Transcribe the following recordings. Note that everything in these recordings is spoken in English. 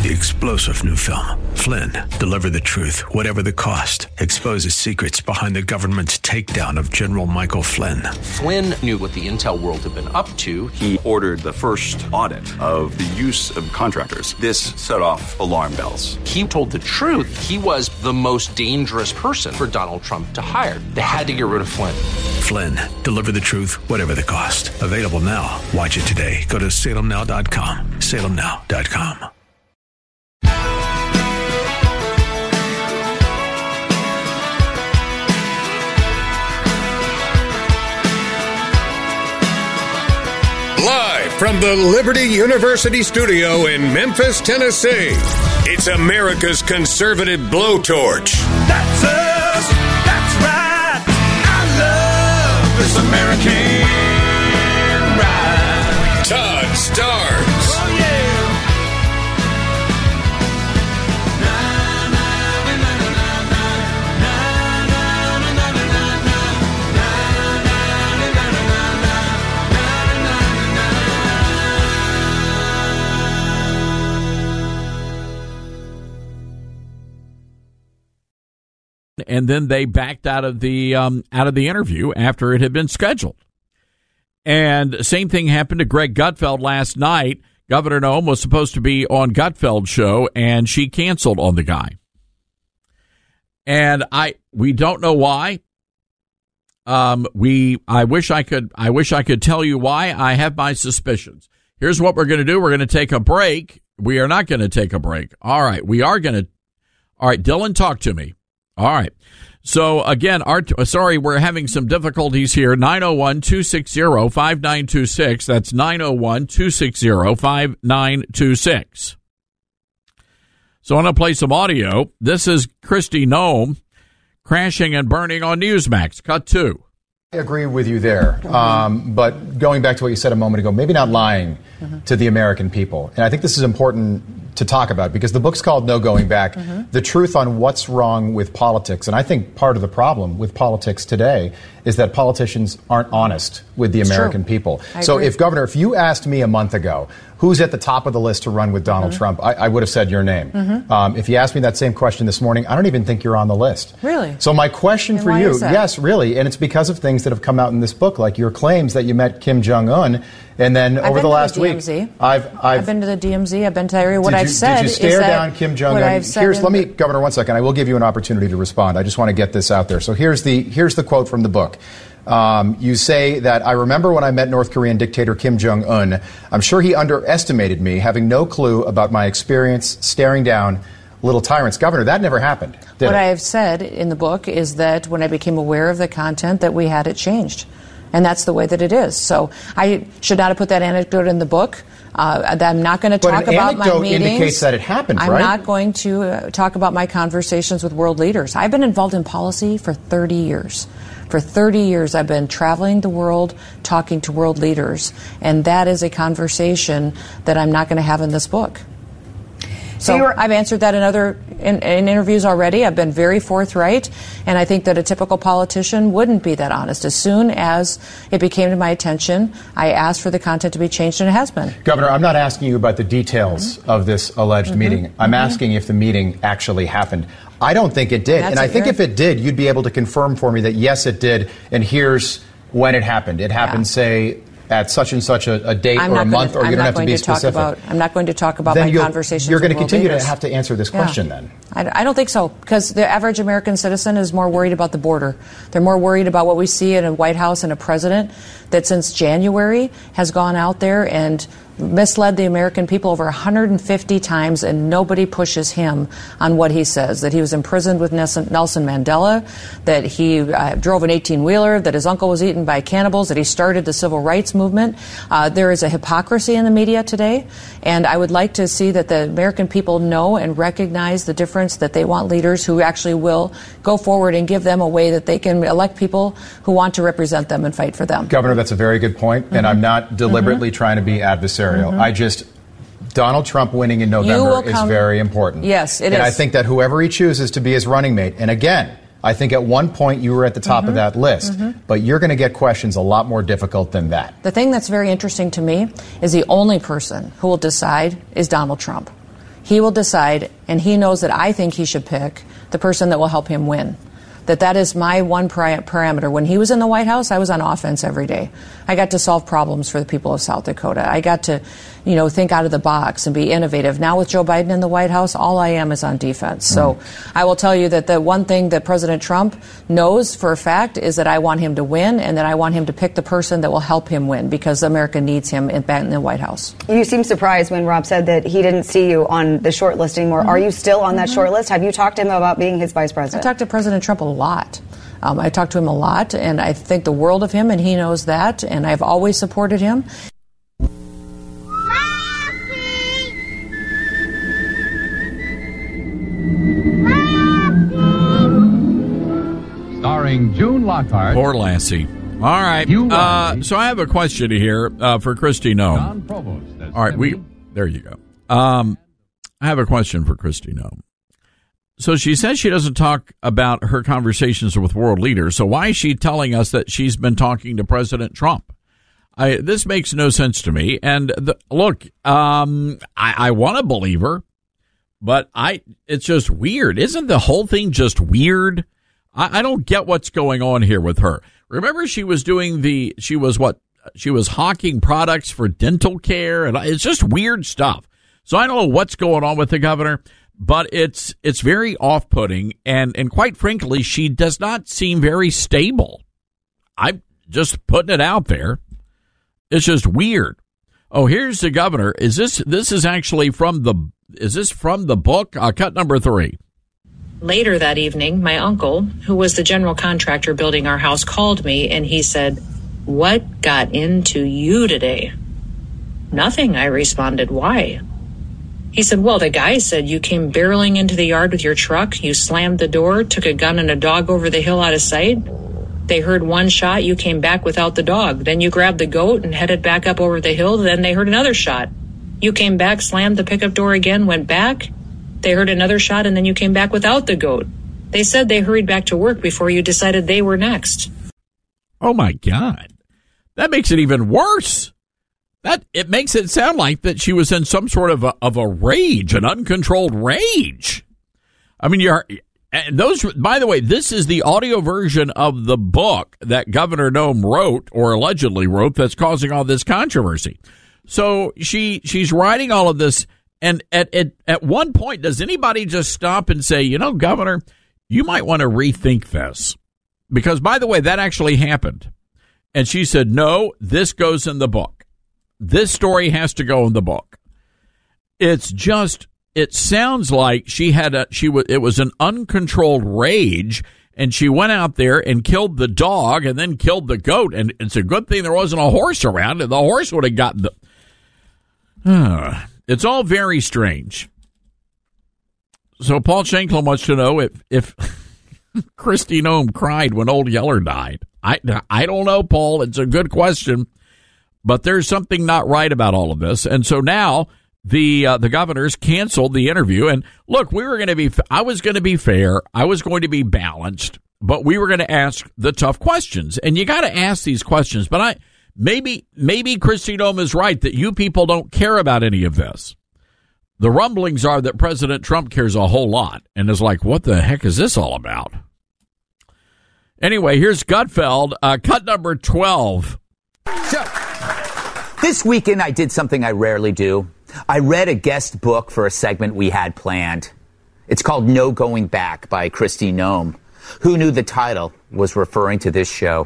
the explosive new film, Flynn, Deliver the Truth, Whatever the Cost, exposes secrets behind the government's takedown of General Michael Flynn. Flynn knew what the intel world had been up to. He ordered the first audit of the use of contractors. This set off alarm bells. He told the truth. He was the most dangerous person for Donald Trump to hire. They had to get rid of Flynn. Flynn, Deliver the Truth, Whatever the Cost. Available now. Watch it today. Go to salemnow.com. salemnow.com. Live from the Liberty University studio in Memphis, Tennessee, it's America's conservative blowtorch. That's us. That's right. I love this American ride. Todd Starnes. Oh, yeah. And then they backed out of the interview after it had been scheduled. And same thing happened to Greg Gutfeld last night. Governor Noem was supposed to be on Gutfeld's show, and she canceled on the guy. And we don't know why. I wish I could tell you why. I have my suspicions. Here's what we're going to do. We're going to take a break. We are not going to take a break. All right. We are going to. All right. Dylan, talk to me. All right. So, again, we're having some difficulties here. 901-260-5926. That's 901-260-5926. So I'm going to play some audio. This is Kristi Noem crashing and burning on Newsmax. Cut 2. I agree with you there. But going back to what you said a moment ago, maybe not lying to the American people. And I think this is important to talk about because the book's called No Going Back, The Truth on What's Wrong with Politics. And I think part of the problem with politics today is that politicians aren't honest with the American people. So if you asked me a month ago, who's at the top of the list to run with Donald Trump, I would have said your name. If you asked me that same question this morning, I don't even think you're on the list. Really? So my question for you, yes, really, and it's because of things that have come out in this book, like your claims that you met Kim Jong-un, and then over the last week, I've been to the DMZ. I've been to the area. What I've said is that did you stare down Kim Jong-un? Governor, 1 second. I will give you an opportunity to respond. I just want to get this out there. So here's the quote from the book. You say that, I remember when I met North Korean dictator Kim Jong-un, I'm sure he underestimated me, having no clue about my experience staring down little tyrants. Governor, that never happened, did What it? I have said in the book is that when I became aware of the content, that we had it changed. And that's the way that it is. So I should not have put that anecdote in the book. I'm not going to talk about my meetings. But an anecdote indicates that it happened, right? I'm not going to talk about my conversations with world leaders. I've been involved in policy for 30 years. For 30 years, I've been traveling the world, talking to world leaders. And that is a conversation that I'm not going to have in this book. So I've answered that in interviews already. I've been very forthright, and I think that a typical politician wouldn't be that honest. As soon as it became to my attention, I asked for the content to be changed, and it has been. Governor, I'm not asking you about the details of this alleged meeting. I'm asking if the meeting actually happened. I don't think it did, and I think if it did, you'd be able to confirm for me that, yes, it did, and here's when it happened. It happened, say, at such and such a date or a month, or you don't have to be specific. I'm not going to talk about my conversations with world leaders. You're going to continue to have to answer this question then. I don't think so, because the average American citizen is more worried about the border. They're more worried about what we see in a White House and a president that since January has gone out there and misled the American people over 150 times, and nobody pushes him on what he says, that he was imprisoned with Nelson Mandela, that he drove an 18-wheeler, that his uncle was eaten by cannibals, that he started the civil rights movement. There is a hypocrisy in the media today, and I would like to see that the American people know and recognize the difference, that they want leaders who actually will go forward and give them a way that they can elect people who want to represent them and fight for them. Governor, that's a very good point, and I'm not deliberately trying to be adversarial. Donald Trump winning in November is very important. Yes, it is. And I think that whoever he chooses to be his running mate, and again, I think at one point you were at the top of that list, but you're going to get questions a lot more difficult than that. The thing that's very interesting to me is the only person who will decide is Donald Trump. he will decide, and he knows that I think he should pick the person that will help him win. That is my one parameter. When he was in the White House, I was on offense every day. I got to solve problems for the people of South Dakota. I got to, think out of the box and be innovative. Now with Joe Biden in the White House, all I am is on defense. So I will tell you that the one thing that President Trump knows for a fact is that I want him to win, and that I want him to pick the person that will help him win, because America needs him back in the White House. You seem surprised when Rob said that he didn't see you on the short list anymore. Are you still on that short list? Have you talked to him about being his vice president? I talked to President Trump a lot. I talked to him a lot, and I think the world of him, and he knows that, and I've always supported him. Starring June Lockhart. Poor Lassie. All right. So I have a question here for Kristi Noem. All right. There you go. I have a question for Kristi Noem. So she says she doesn't talk about her conversations with world leaders. So why is she telling us that she's been talking to President Trump? This makes no sense to me. And look, I want to believe her, but it's just weird. Isn't the whole thing just weird? I don't get what's going on here with her. Remember, she was hawking products for dental care, and it's just weird stuff. So I don't know what's going on with the governor. But it's very off-putting, and quite frankly, she does not seem very stable. I'm just putting it out there. It's just weird. Oh, here's the governor. This is actually from the book? Cut number 3. Later that evening, my uncle, who was the general contractor building our house, called me, and he said, "What got into you today?" "Nothing," I responded. "Why?" He said, "Well, the guy said you came barreling into the yard with your truck, you slammed the door, took a gun and a dog over the hill out of sight. They heard one shot, you came back without the dog. Then you grabbed the goat and headed back up over the hill, then they heard another shot. You came back, slammed the pickup door again, went back. They heard another shot, and then you came back without the goat. They said they hurried back to work before you decided they were next." Oh, my God. That makes it even worse. It makes it sound like that she was in some sort of a rage, an uncontrolled rage. I mean, by the way, this is the audio version of the book that Governor Noem wrote, or allegedly wrote, that's causing all this controversy. So she's writing all of this, and at one point, does anybody just stop and say, Governor, you might want to rethink this? Because, by the way, that actually happened. And she said, no, this goes in the book. This story has to go in the book. It sounds like it was an uncontrolled rage, and she went out there and killed the dog and then killed the goat. And it's a good thing there wasn't a horse around, and the horse would have gotten it's all very strange. So Paul Shanklin wants to know if Kristi Noem cried when Old Yeller died. I don't know, Paul. It's a good question. But there's something not right about all of this. And so now the governors canceled the interview. And look, I was going to be fair. I was going to be balanced, but we were going to ask the tough questions. And you got to ask these questions. But maybe Kristi Noem is right that you people don't care about any of this. The rumblings are that President Trump cares a whole lot and is like, what the heck is this all about? Anyway, here's Gutfeld, cut number 12. So, this weekend I did something I rarely do. I read a guest book for a segment we had planned. It's called No Going Back by Kristi Noem. Who knew the title was referring to this show?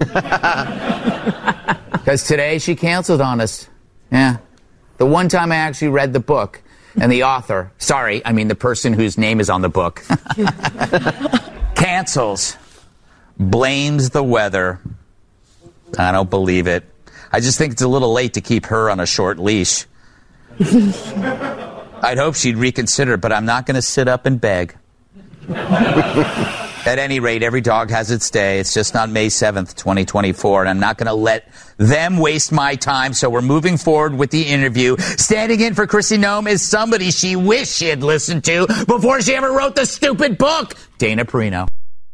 Because today she canceled on us. Yeah. The one time I actually read the book, and the author, the person whose name is on the book, cancels, blames the weather. I don't believe it. I just think it's a little late to keep her on a short leash. I'd hope she'd reconsider, but I'm not going to sit up and beg. At any rate, every dog has its day. It's just not May 7th, 2024, and I'm not going to let them waste my time, so we're moving forward with the interview. Standing in for Kristi Noem is somebody she wished she had listened to before she ever wrote the stupid book, Dana Perino.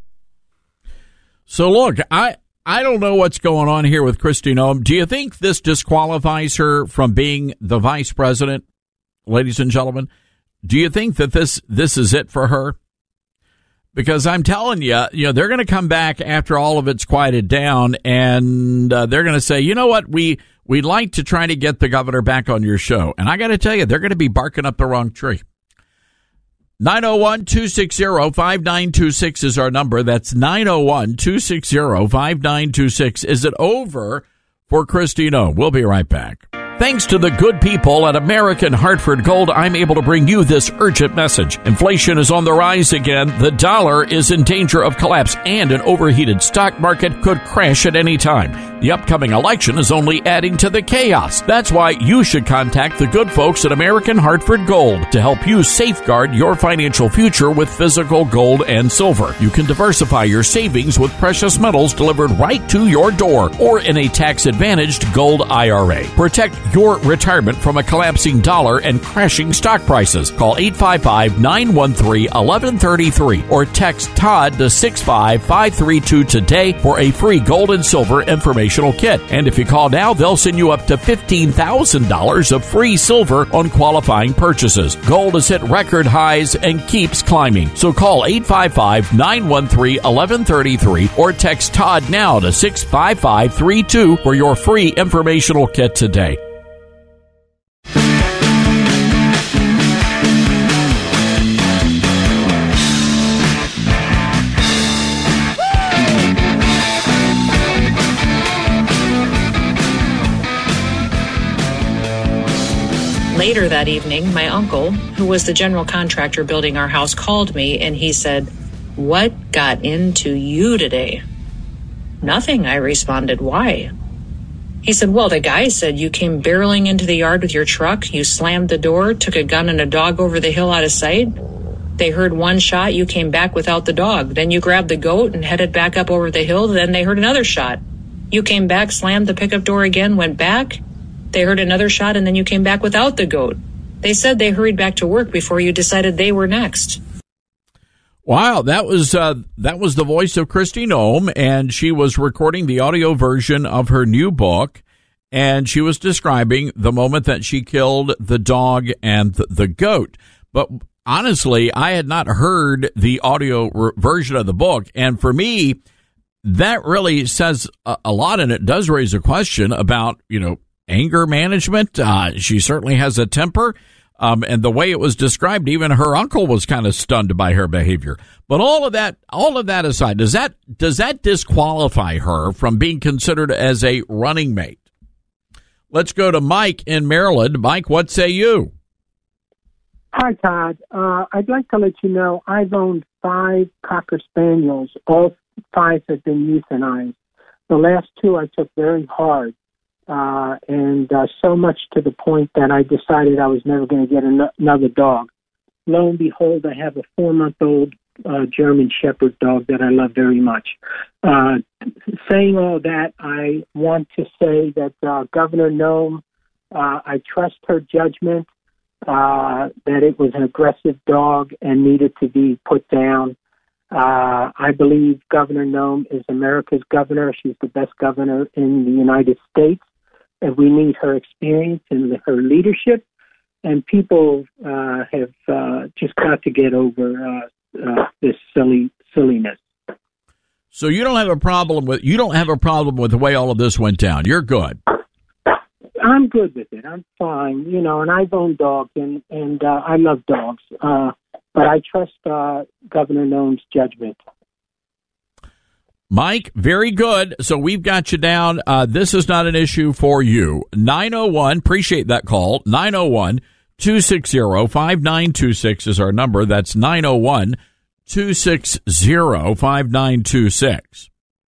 So look, I don't know what's going on here with Kristi Noem. Do you think this disqualifies her from being the vice president, ladies and gentlemen? Do you think that this is it for her? Because I'm telling you, they're going to come back after all of it's quieted down, and they're going to say, you know what, we'd like to try to get the governor back on your show. And I got to tell you, they're going to be barking up the wrong tree. 901-260-5926 is our number. That's 901-260-5926. Is it over for Kristi Noem? We'll be right back. Thanks to the good people at American Hartford Gold, I'm able to bring you this urgent message. Inflation is on the rise again. The dollar is in danger of collapse, and an overheated stock market could crash at any time. The upcoming election is only adding to the chaos. That's why you should contact the good folks at American Hartford Gold to help you safeguard your financial future with physical gold and silver. You can diversify your savings with precious metals delivered right to your door or in a tax-advantaged gold IRA. Protect your retirement from a collapsing dollar and crashing stock prices. Call 855-913-1133 or text Todd to 65532 today for a free gold and silver informational kit. And if you call now, they'll send you up to $15,000 of free silver on qualifying purchases. Gold has hit record highs and keeps climbing. So call 855-913-1133 or text Todd now to 65532 for your free informational kit today. Later that evening, my uncle, who was the general contractor building our house, called me and he said, "What got into you today?" "Nothing," I responded. "Why?" He said, "Well, the guy said you came barreling into the yard with your truck, you slammed the door, took a gun and a dog over the hill out of sight. They heard one shot, you came back without the dog. Then you grabbed the goat and headed back up over the hill. Then they heard another shot. You came back, slammed the pickup door again, went back. They heard another shot, and then you came back without the goat. They said they hurried back to work before you decided they were next." Wow, that was the voice of Kristi Noem, and she was recording the audio version of her new book, and she was describing the moment that she killed the dog and the goat. But honestly, I had not heard the audio version of the book, and for me, that really says a lot, and it does raise a question about, anger management. She certainly has a temper. And the way it was described, even her uncle was kind of stunned by her behavior. But all of that aside, does that disqualify her from being considered as a running mate? Let's go to Mike in Maryland. Mike, what say you? Hi, Todd. I'd like to let you know I've owned 5 Cocker Spaniels. All 5 have been euthanized. The last 2 I took very hard. And so much to the point that I decided I was never going to get another dog. Lo and behold, I have a 4-month-old German Shepherd dog that I love very much. Saying all that, I want to say that Governor Noem, I trust her judgment, that it was an aggressive dog and needed to be put down. I believe Governor Noem is America's governor. She's the best governor in the United States. And we need her experience and her leadership. And people have just got to get over this silliness. So you don't have a problem with the way all of this went down. You're good. I'm good with it. I'm fine. And I've owned dogs, and I love dogs. But I trust Governor Noem's judgment. Mike, very good. So we've got you down. This is not an issue for you. 901, appreciate that call. 901-260-5926 is our number. That's 901-260-5926.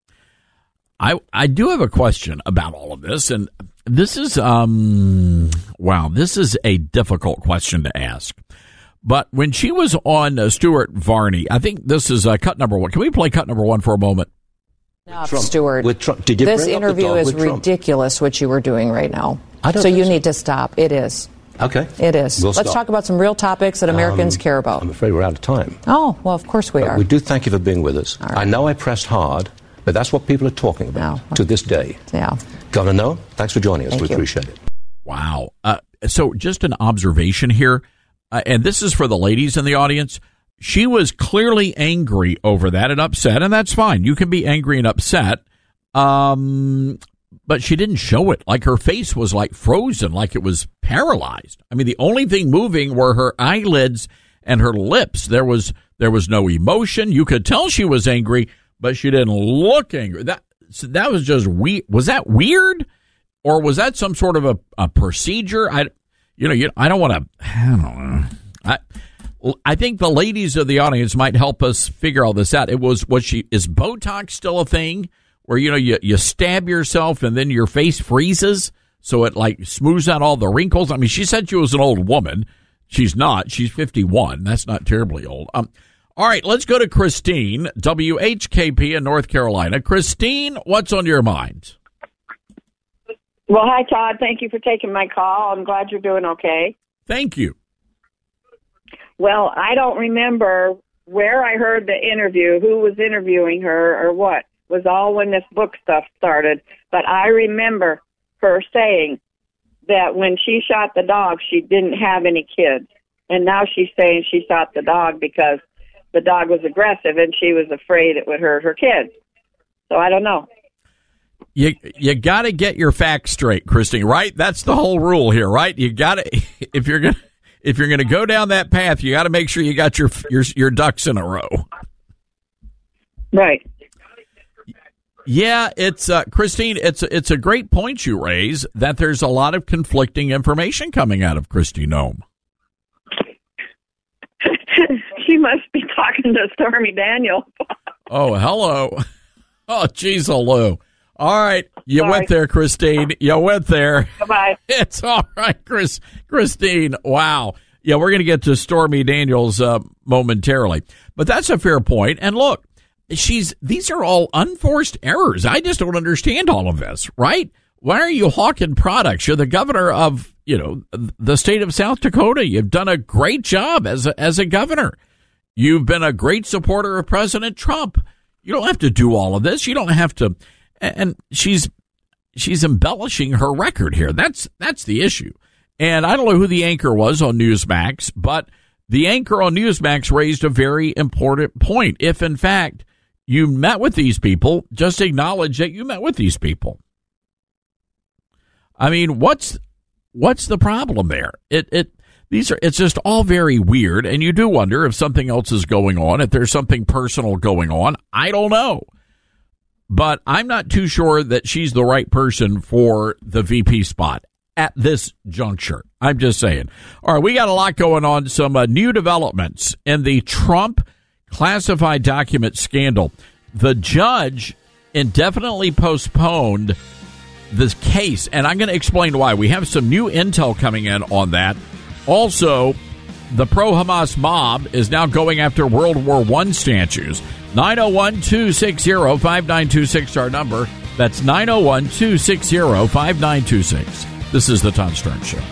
I do have a question about all of this, and this is this is a difficult question to ask. But when she was on Stuart Varney, I think this is cut number 1. Can we play cut number 1 for a moment? Stuart, this interview is ridiculous what you were doing right now. So you need to stop. It is. Okay. It is. Let's talk about some real topics that Americans care about. I'm afraid we're out of time. Oh, well, of course we are. We do thank you for being with us. Right. I know I pressed hard, but that's what people are talking about to this day. Yeah. Governor Noem, thanks for joining us. We appreciate it. Wow. So just an observation here. and this is for the ladies in the audience, she was clearly angry over that and upset, and that's fine. You can be angry and upset, but she didn't show it. Like, her face was like frozen, like it was paralyzed. I mean, the only thing moving were her eyelids and her lips. There was no emotion. You could tell she was angry, but she didn't look angry. That was just weird. Was that weird, or was that some sort of a procedure? I don't want to. I don't know. I think the ladies of the audience might help us figure all this out. Is Botox still a thing where, you stab yourself and then your face freezes so it like smooths out all the wrinkles? I mean, she said she was an old woman. She's not. She's 51. That's not terribly old. All right, let's go to Christine, WHKP in North Carolina. Christine, what's on your mind? Well, hi, Todd. Thank you for taking my call. I'm glad you're doing okay. Thank you. Well, I don't remember where I heard the interview, who was interviewing her or what. It was all when this book stuff started. But I remember her saying that when she shot the dog, she didn't have any kids. And now she's saying she shot the dog because the dog was aggressive and she was afraid it would hurt her kids. So I don't know. You got to get your facts straight, Christine, right? That's the whole rule here, right? You got to, if you're going to go down that path, you got to make sure you got your ducks in a row. Right. Yeah, it's Christine, it's a great point you raise that there's a lot of conflicting information coming out of Kristi Noem. She must be talking to Stormy Daniels. Oh, hello. Oh, geez, Lou. All right, you went there, Christine. You went there. Bye-bye. It's all right, Christine. Wow. Yeah, we're going to get to Stormy Daniels momentarily. But that's a fair point. And look, these are all unforced errors. I just don't understand all of this, right? Why are you hawking products? You're the governor of, the state of South Dakota. You've done a great job as a governor. You've been a great supporter of President Trump. You don't have to do all of this. You don't have to. And she's embellishing her record here. That's the issue. And I don't know who the anchor was on Newsmax, but the anchor on Newsmax raised a very important point. If, in fact, you met with these people, just acknowledge that you met with these people. I mean, what's the problem there? It's just all very weird, and you do wonder if something else is going on, if there's something personal going on. I don't know. But I'm not too sure that she's the right person for the VP spot at this juncture. I'm just saying. All right, we got a lot going on. Some new developments in the Trump classified document scandal. The judge indefinitely postponed this case, and I'm going to explain why. We have some new intel coming in on that. Also, the pro-Hamas mob is now going after World War I statues. 901-260-5926 is our number. That's 901-260-5926. This is the Todd Stern Show.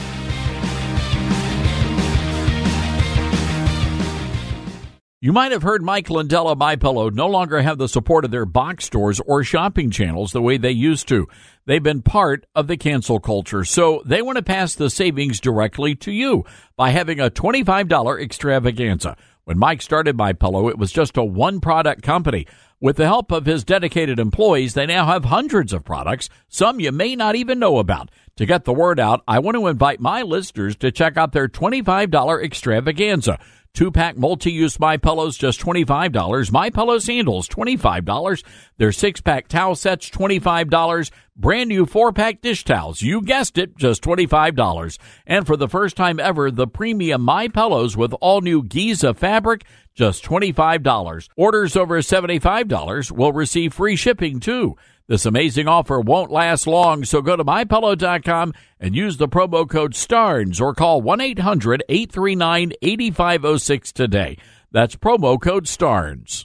You might have heard Mike Lindell of MyPillow no longer have the support of their box stores or shopping channels the way they used to. They've been part of the cancel culture, so they want to pass the savings directly to you by having a $25 extravaganza. When Mike started MyPillow, it was just a one-product company. With the help of his dedicated employees, they now have hundreds of products, some you may not even know about. To get the word out, I want to invite my listeners to check out their $25 extravaganza. 2-pack multi-use MyPillows, just $25. MyPillow sandals, $25. Their 6-pack towel sets, $25. Brand new 4-pack dish towels, you guessed it, just $25. And for the first time ever, the premium MyPillows with all new Giza fabric, just $25. Orders over $75 will receive free shipping too. This amazing offer won't last long, so go to MyPillow.com and use the promo code STARNS or call 1-800-839-8506 today. That's promo code STARNS.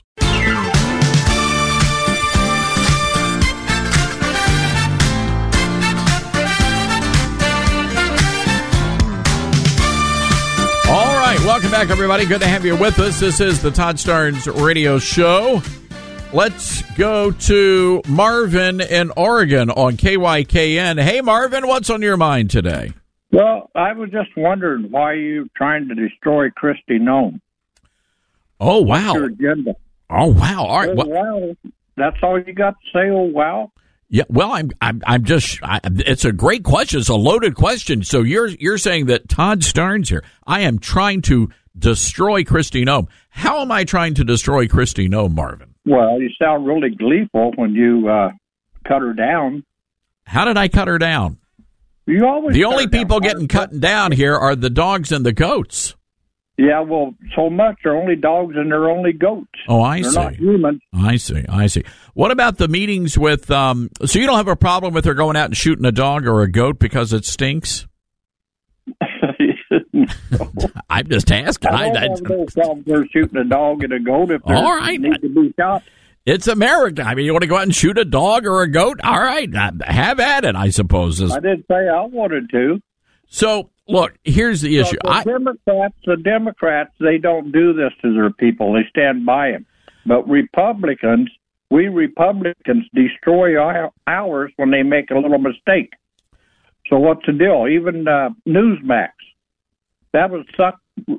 All right, welcome back, everybody. Good to have you with us. This is the Todd Starnes Radio Show. Let's go to Marvin in Oregon on KYKN. Hey, Marvin, what's on your mind today? Well, I was just wondering why you're trying to destroy Kristi Noem. Oh, wow. What's your agenda? Oh, wow. All right. Oh, wow. That's all you got to say? Oh, wow. Yeah. Well, it's a great question. It's a loaded question. So you're saying that Todd Starnes here, I am trying to destroy Kristi Noem. How am I trying to destroy Kristi Noem, Marvin? Well, you sound really gleeful when you cut her down. How did I cut her down? You always. The only people getting cut down here are the dogs and the goats. Yeah, well, so much. They're only dogs and they're only goats. Oh, I see. They're not human. I see. What about the meetings with, so you don't have a problem with her going out and shooting a dog or a goat because it stinks? I'm just asking. I don't have no problem with shooting a dog and a goat if they need to be shot. It's America. I mean, you want to go out and shoot a dog or a goat? All right, have at it, I suppose. I didn't say I wanted to. So, look, here's the issue. The Democrats, they don't do this to their people. They stand by them. But Republicans, we Republicans destroy ours when they make a little mistake. So what's the deal? Even Newsmax, that was suck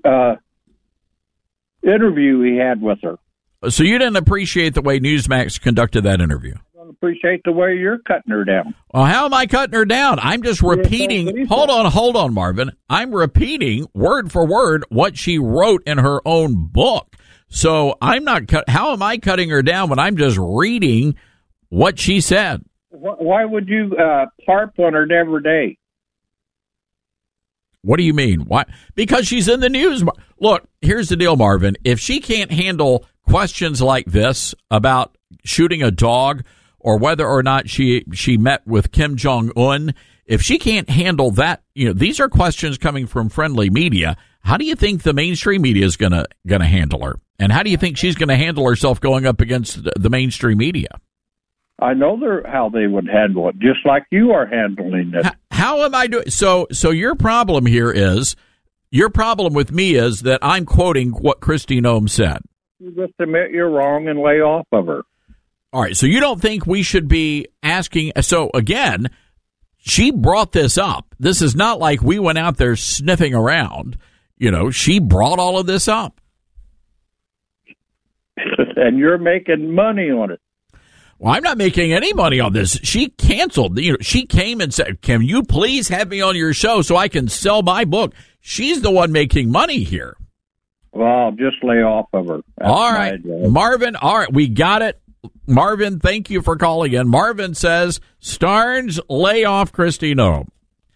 interview he had with her. So you didn't appreciate the way Newsmax conducted that interview? I don't appreciate the way you're cutting her down. Well, how am I cutting her down? I'm just repeating. Hold on, Marvin. I'm repeating word for word what she wrote in her own book. So I'm not. How am I cutting her down when I'm just reading what she said? Why would you harp on her every day? What do you mean? Why? Because she's in the news. Look, here's the deal, Marvin. If she can't handle questions like this about shooting a dog or whether or not she met with Kim Jong-un, if she can't handle that, these are questions coming from friendly media. How do you think the mainstream media is gonna handle her? And how do you think she's going to handle herself going up against the mainstream media? I know how they would handle it, just like you are handling it. How am I doing? So your problem here is, your problem with me is that I'm quoting what Kristi Noem said. You just admit you're wrong and lay off of her. All right, so you don't think we should be asking? So again, she brought this up. This is not like we went out there sniffing around. She brought all of this up. And you're making money on it. Well, I'm not making any money on this. She canceled. She came and said, "Can you please have me on your show so I can sell my book?" She's the one making money here. Well, just lay off of her. That's all right, Marvin. All right, we got it. Marvin, thank you for calling in. Marvin says, Starnes, lay off Kristi Noem.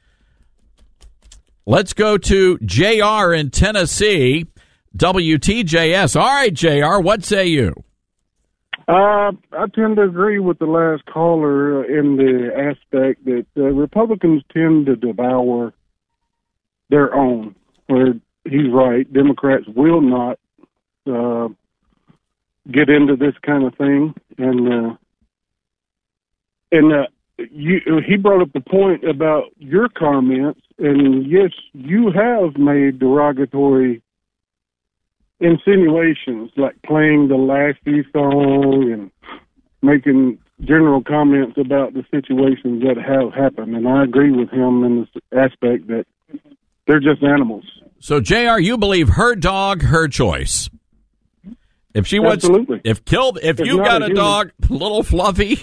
Let's go to JR in Tennessee. WTJS. All right, JR, what say you? I tend to agree with the last caller in the aspect that Republicans tend to devour their own. Where he's right, Democrats will not get into this kind of thing. And he brought up the point about your comments, and yes, you have made derogatory insinuations, like playing the Lassie song and making general comments about the situations that have happened. And I agree with him in this aspect that they're just animals. So, JR, you believe her dog, her choice. If she wants, absolutely. If you got a dog, little Fluffy,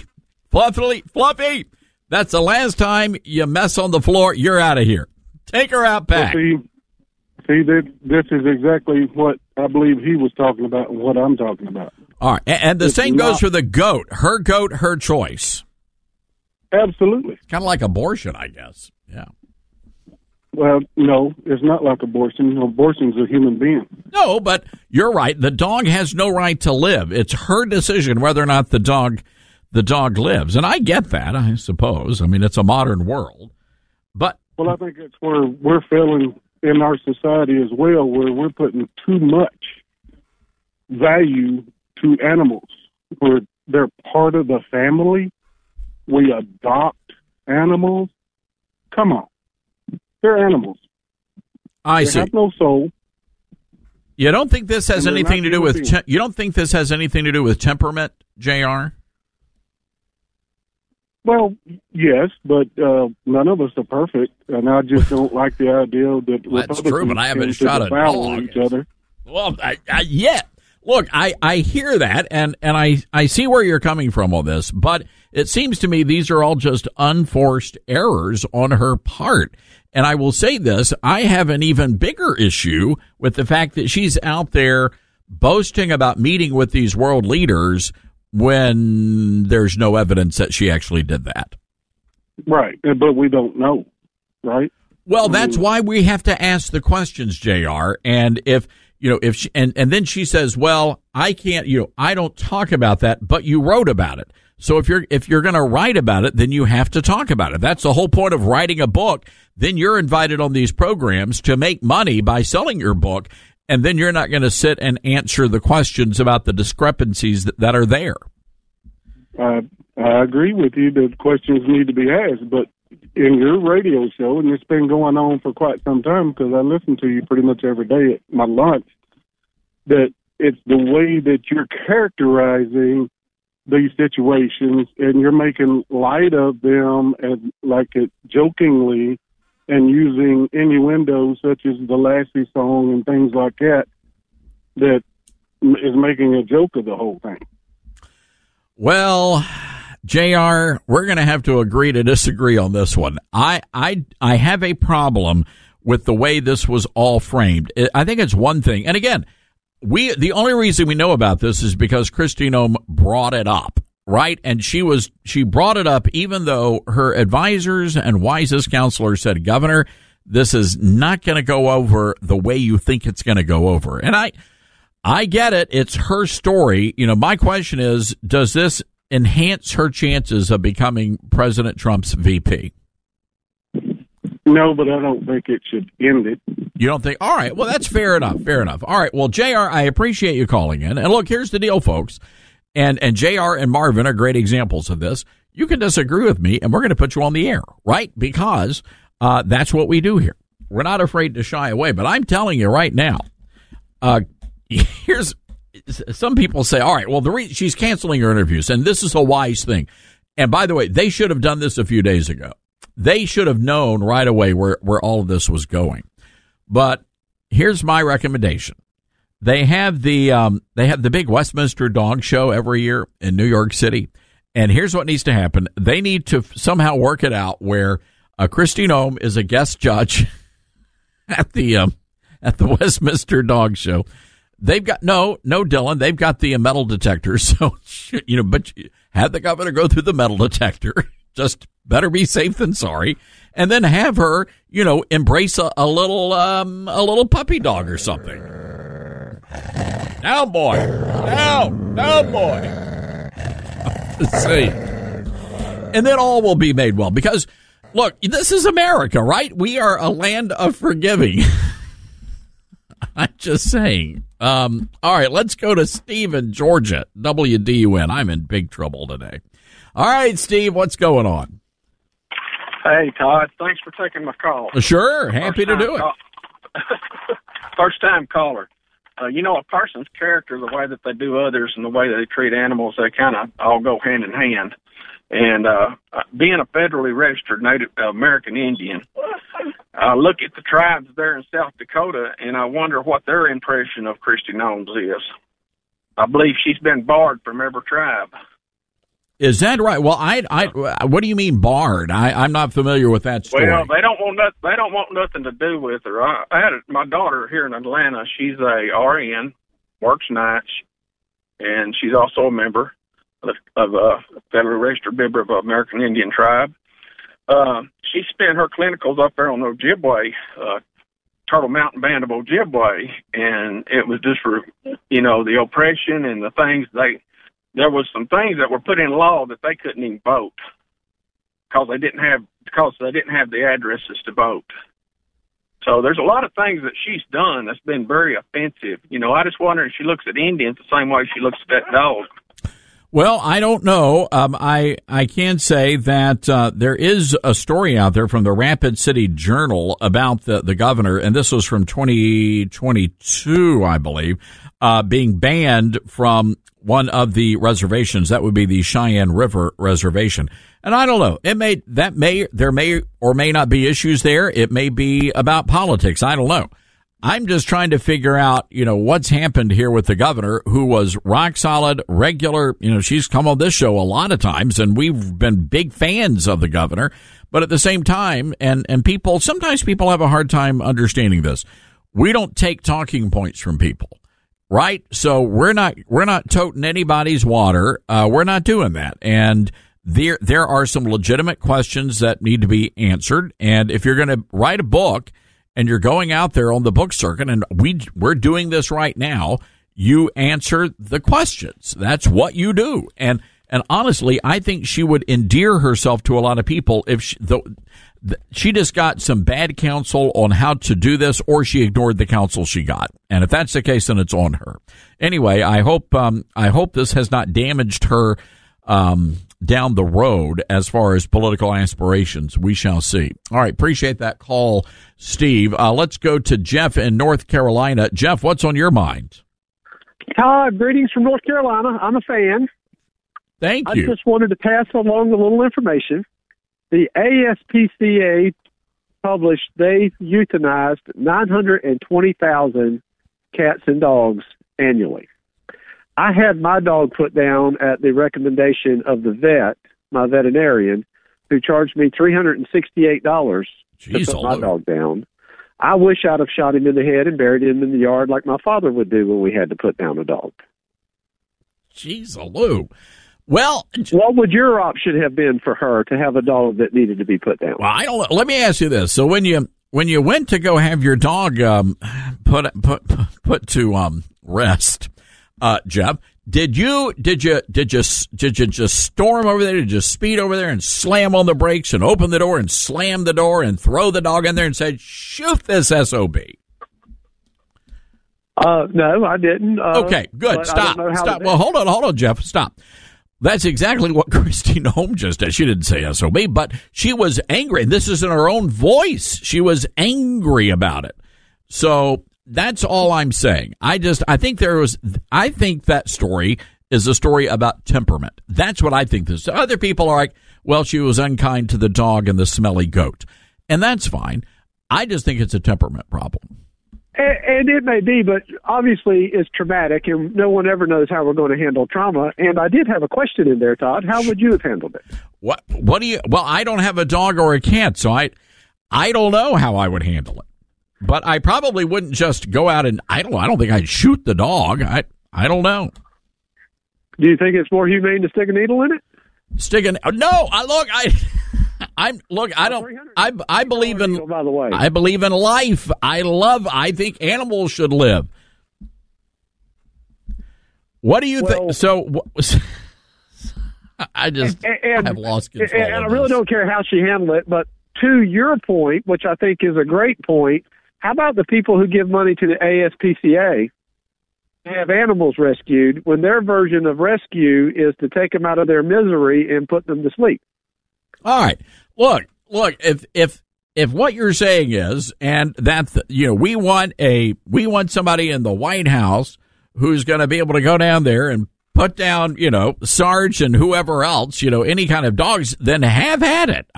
that's the last time you mess on the floor, you're out of here. Take her out back. Well, See, this is exactly what I believe he was talking about and what I'm talking about. All right. And the same goes for the goat. Her goat, her choice. Absolutely. Kind of like abortion, I guess. Yeah. Well, no, it's not like abortion. Abortion's a human being. No, but you're right. The dog has no right to live. It's her decision whether or not the dog lives. And I get that, I suppose. I mean, it's a modern world. But well, I think that's where we're failing in our society as well, where we're putting too much value to animals, where they're part of the family. We adopt animals. Come on. They're animals. I see. They have no soul. You don't think this has anything to do with you don't think this has anything to do with temperament, JR? Well, yes, but none of us are perfect, and I just don't like the idea that that's true, but I haven't shot a dog. Each other. Well, yeah. Look, I hear that, and I see where you're coming from on this, but it seems to me these are all just unforced errors on her part. And I will say this, I have an even bigger issue with the fact that she's out there boasting about meeting with these world leaders when there's no evidence that she actually did that. Right, but we don't know, right? Well, that's why we have to ask the questions, JR. And if she, and then she says, well, I can't, I don't talk about that, but you wrote about it. So if you're going to write about it, then you have to talk about it. That's the whole point of writing a book. Then you're invited on these programs to make money by selling your book. And then you're not going to sit and answer the questions about the discrepancies that are there. I agree with you that questions need to be asked, but in your radio show, and it's been going on for quite some time because I listen to you pretty much every day at my lunch, that it's the way that you're characterizing these situations and you're making light of them and like it jokingly and using innuendos such as the Lassie song and things like that, that is making a joke of the whole thing. Well, JR, we're going to have to agree to disagree on this one. I have a problem with the way this was all framed. I think it's one thing. And again, the only reason we know about this is because Kristi Noem brought it up, right? And she brought it up even though her advisors and wisest counselors said, Governor, this is not going to go over the way you think it's going to go over. And I get it. It's her story. My question is, does this enhance her chances of becoming President Trump's VP? No, but I don't think it should end it. You don't think? All right. Well, that's fair enough. Fair enough. All right. Well, JR, I appreciate you calling in. And look, here's the deal, folks. And JR and Marvin are great examples of this. You can disagree with me, and we're going to put you on the air, right? Because that's what we do here. We're not afraid to shy away. But I'm telling you right now, here's some people say, all right, well, she's canceling her interviews, and this is a wise thing. And by the way, they should have done this a few days ago. They should have known right away where all of this was going. But here's my recommendation. They have the big Westminster Dog Show every year in New York City. And here's what needs to happen. They need to somehow work it out where Kristi Noem is a guest judge at the Westminster Dog Show. They've got no, Dylan. They've got the metal detector. So, but have the governor go through the metal detector. Just better be safe than sorry. And then have her, embrace a little puppy dog or something. Now, boy. Now, boy. Let's see. And then all will be made well. Because, look, this is America, right? We are a land of forgiving. I'm just saying. All right, let's go to Steve in Georgia, WDUN. I'm in big trouble today. All right, Steve, what's going on? Hey, Todd. Thanks for taking my call. Sure, happy to do it. First-time caller. A person's character, the way that they do others and the way they treat animals, they kind of all go hand in hand. And being a federally registered Native American Indian, I look at the tribes there in South Dakota, and I wonder what their impression of Kristi Noem is. I believe she's been barred from every tribe. Is that right? Well, what do you mean barred? I'm not familiar with that story. Well, they don't want nothing to do with her. I had my daughter here in Atlanta. She's a RN, works nights, and she's also a member of a federally registered member of an American Indian tribe. She spent her clinicals up there on the Ojibwe, Turtle Mountain Band of Ojibwe, and it was just for, the oppression and the things there was some things that were put in law that they couldn't even vote because they didn't have the addresses to vote. So there's a lot of things that she's done that's been very offensive. I just wonder if she looks at Indians the same way she looks at that dog. Well, I don't know. I can say that there is a story out there from the Rapid City Journal about the governor, and this was from 2022, I believe, being banned from one of the reservations. That would be the Cheyenne River Reservation. And I don't know. There may or may not be issues there. It may be about politics. I don't know. I'm just trying to figure out, what's happened here with the governor, who was rock solid, regular. She's come on this show a lot of times, and we've been big fans of the governor. But at the same time, and sometimes people have a hard time understanding this. We don't take talking points from people, right? So we're not toting anybody's water. We're not doing that. And there are some legitimate questions that need to be answered. And if you're going to write a book, and you're going out there on the book circuit, and we're doing this right now, you answer the questions. That's what you do. And honestly, I think she would endear herself to a lot of people if she just got some bad counsel on how to do this, or she ignored the counsel she got. And if that's the case, then it's on her. Anyway, I hope this has not damaged her down the road as far as political aspirations. We shall see. All right. Appreciate that call, Steve. Let's go to Jeff in North Carolina. Jeff, what's on your mind? Greetings from North Carolina. I'm a fan. Thank you. I just wanted to pass along a little information. The ASPCA published they euthanized 920,000 cats and dogs annually. I had my dog put down at the recommendation of the vet, my veterinarian, who charged me $368 to put my dog down. I wish I'd have shot him in the head and buried him in the yard like my father would do when we had to put down a dog. Jeez, Lou. Well, what would your option have been for her to have a dog that needed to be put down? Well, let me ask you this. So when you went to go have your dog put to rest, Jeff, did you just storm over there? Did you speed over there and slam on the brakes and open the door and slam the door and throw the dog in there and said, "Shoot this SOB"? No, I didn't. Okay, good. Stop. Well, hold on, Jeff. Stop. That's exactly what Kristi Noem just did. She didn't say SOB, but she was angry. And this is in her own voice. She was angry about it. So that's all I'm saying. I think that story is a story about temperament. That's what I think this. Other people are like, well, she was unkind to the dog and the smelly goat. And that's fine. I just think it's a temperament problem. And it may be, but obviously it's traumatic, and no one ever knows how we're going to handle trauma. And I did have a question in there, Todd. How would you have handled it? What do you? Well, I don't have a dog or a cat, so I don't know how I would handle it. But I probably wouldn't just go out and I don't think I'd shoot the dog. I don't know. Do you think it's more humane to stick a needle in it? I believe in, by the way. I believe in life. I think animals should live. What do you think? So I have lost control. And I really don't care how she handled it, but to your point, which I think is a great point, how about the people who give money to the ASPCA to have animals rescued when their version of rescue is to take them out of their misery and put them to sleep? All right. Look, if what you're saying is, and that, we want somebody in the White House who's going to be able to go down there and put down, Sarge and whoever else, any kind of dogs, then have at it.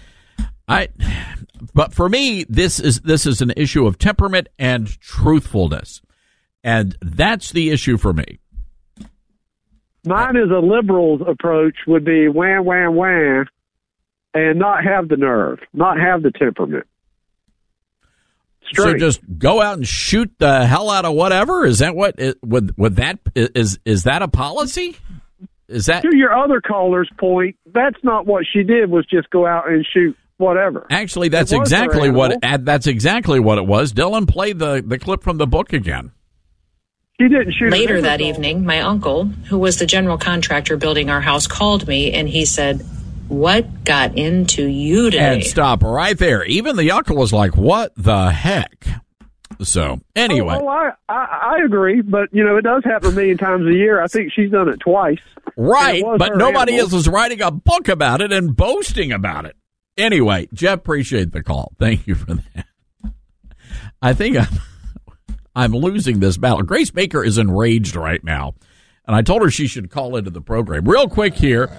But for me, this is an issue of temperament and truthfulness. And that's the issue for me. Mine is a liberal's approach would be wham, wham, wham, and not have the nerve, not have the temperament. Straight. So just go out and shoot the hell out of whatever? Is that what would that is that a policy? Is that to your other caller's point? That's not what she did. Was just go out and shoot whatever. Actually, that's exactly what it was. Dylan, play the clip from the book again. She didn't shoot. Later that evening, my uncle, who was the general contractor building our house, called me and he said, "What got into you today?" And stop right there. Even the uncle was like, "What the heck?" So, anyway. I agree, but, it does happen a million times a year. I think she's done it twice. Right, but nobody else is writing a book about it and boasting about it. Anyway, Jeff, appreciate the call. Thank you for that. I think I'm losing this battle. Grace Baker is enraged right now, and I told her she should call into the program. Real quick here,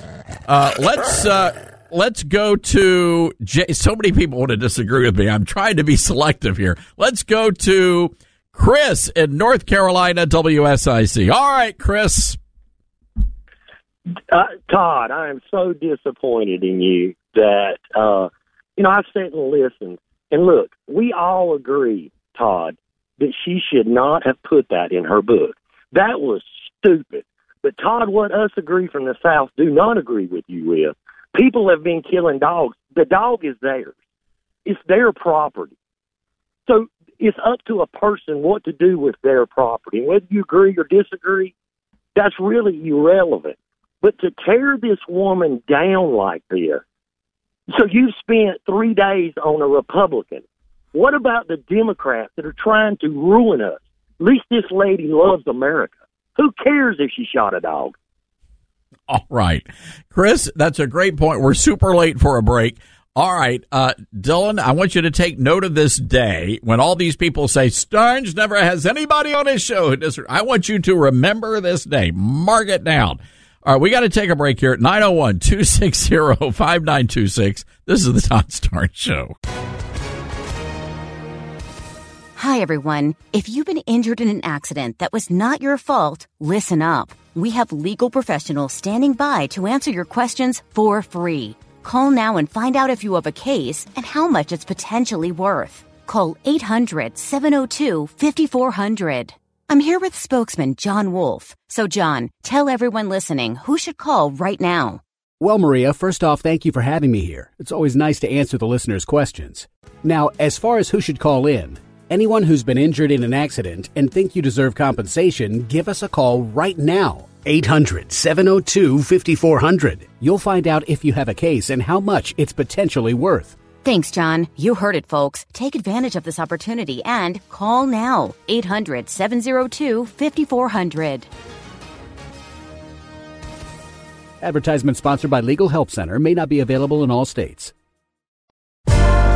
let's go to Jay. So many people want to disagree with me. I'm trying to be selective here. Let's go to Chris in North Carolina, WSIC. All right, Chris. Todd, I am so disappointed in you that, I've sat and listened. And look, we all agree, Todd, that she should not have put that in her book. That was stupid. But, Todd, what us agree from the South do not agree with you with, people have been killing dogs. The dog is theirs. It's their property. So it's up to a person what to do with their property. Whether you agree or disagree, that's really irrelevant. But to tear this woman down like this, so you've spent 3 days on a Republican. What about the Democrats that are trying to ruin us? At least this lady loves America. Who cares if she shot a dog? All right. Chris, that's a great point. We're super late for a break. All right. Dylan, I want you to take note of this day when all these people say Stearns never has anybody on his show. I want you to remember this day. Mark it down. All right, we got to take a break here at 901-260-5926. This is the Todd Starnes Show. Hi, everyone. If you've been injured in an accident that was not your fault, listen up. We have legal professionals standing by to answer your questions for free. Call now and find out if you have a case and how much it's potentially worth. Call 800-702-5400. I'm here with spokesman John Wolf. So, John, tell everyone listening who should call right now. Well, Maria, first off, thank you for having me here. It's always nice to answer the listeners' questions. Now, as far as who should call in, anyone who's been injured in an accident and think you deserve compensation, give us a call right now. 800-702-5400. You'll find out if you have a case and how much it's potentially worth. Thanks, John. You heard it, folks. Take advantage of this opportunity and call now. 800-702-5400. Advertisement sponsored by Legal Help Center. May not be available in all states. All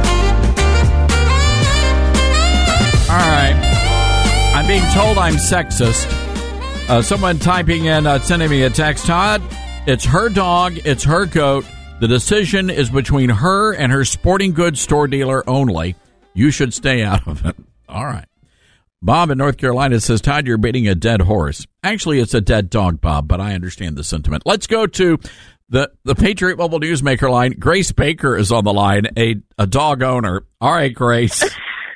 right. I'm being told I'm sexist. Someone typing in, sending me a text. Todd, it's her dog, it's her goat. The decision is between her and her sporting goods store dealer only. You should stay out of it. All right. Bob in North Carolina says, Todd, you're beating a dead horse. Actually, it's a dead dog, Bob, but I understand the sentiment. Let's go to the Patriot Mobile Newsmaker line. Grace Baker is on the line, a dog owner. All right, Grace.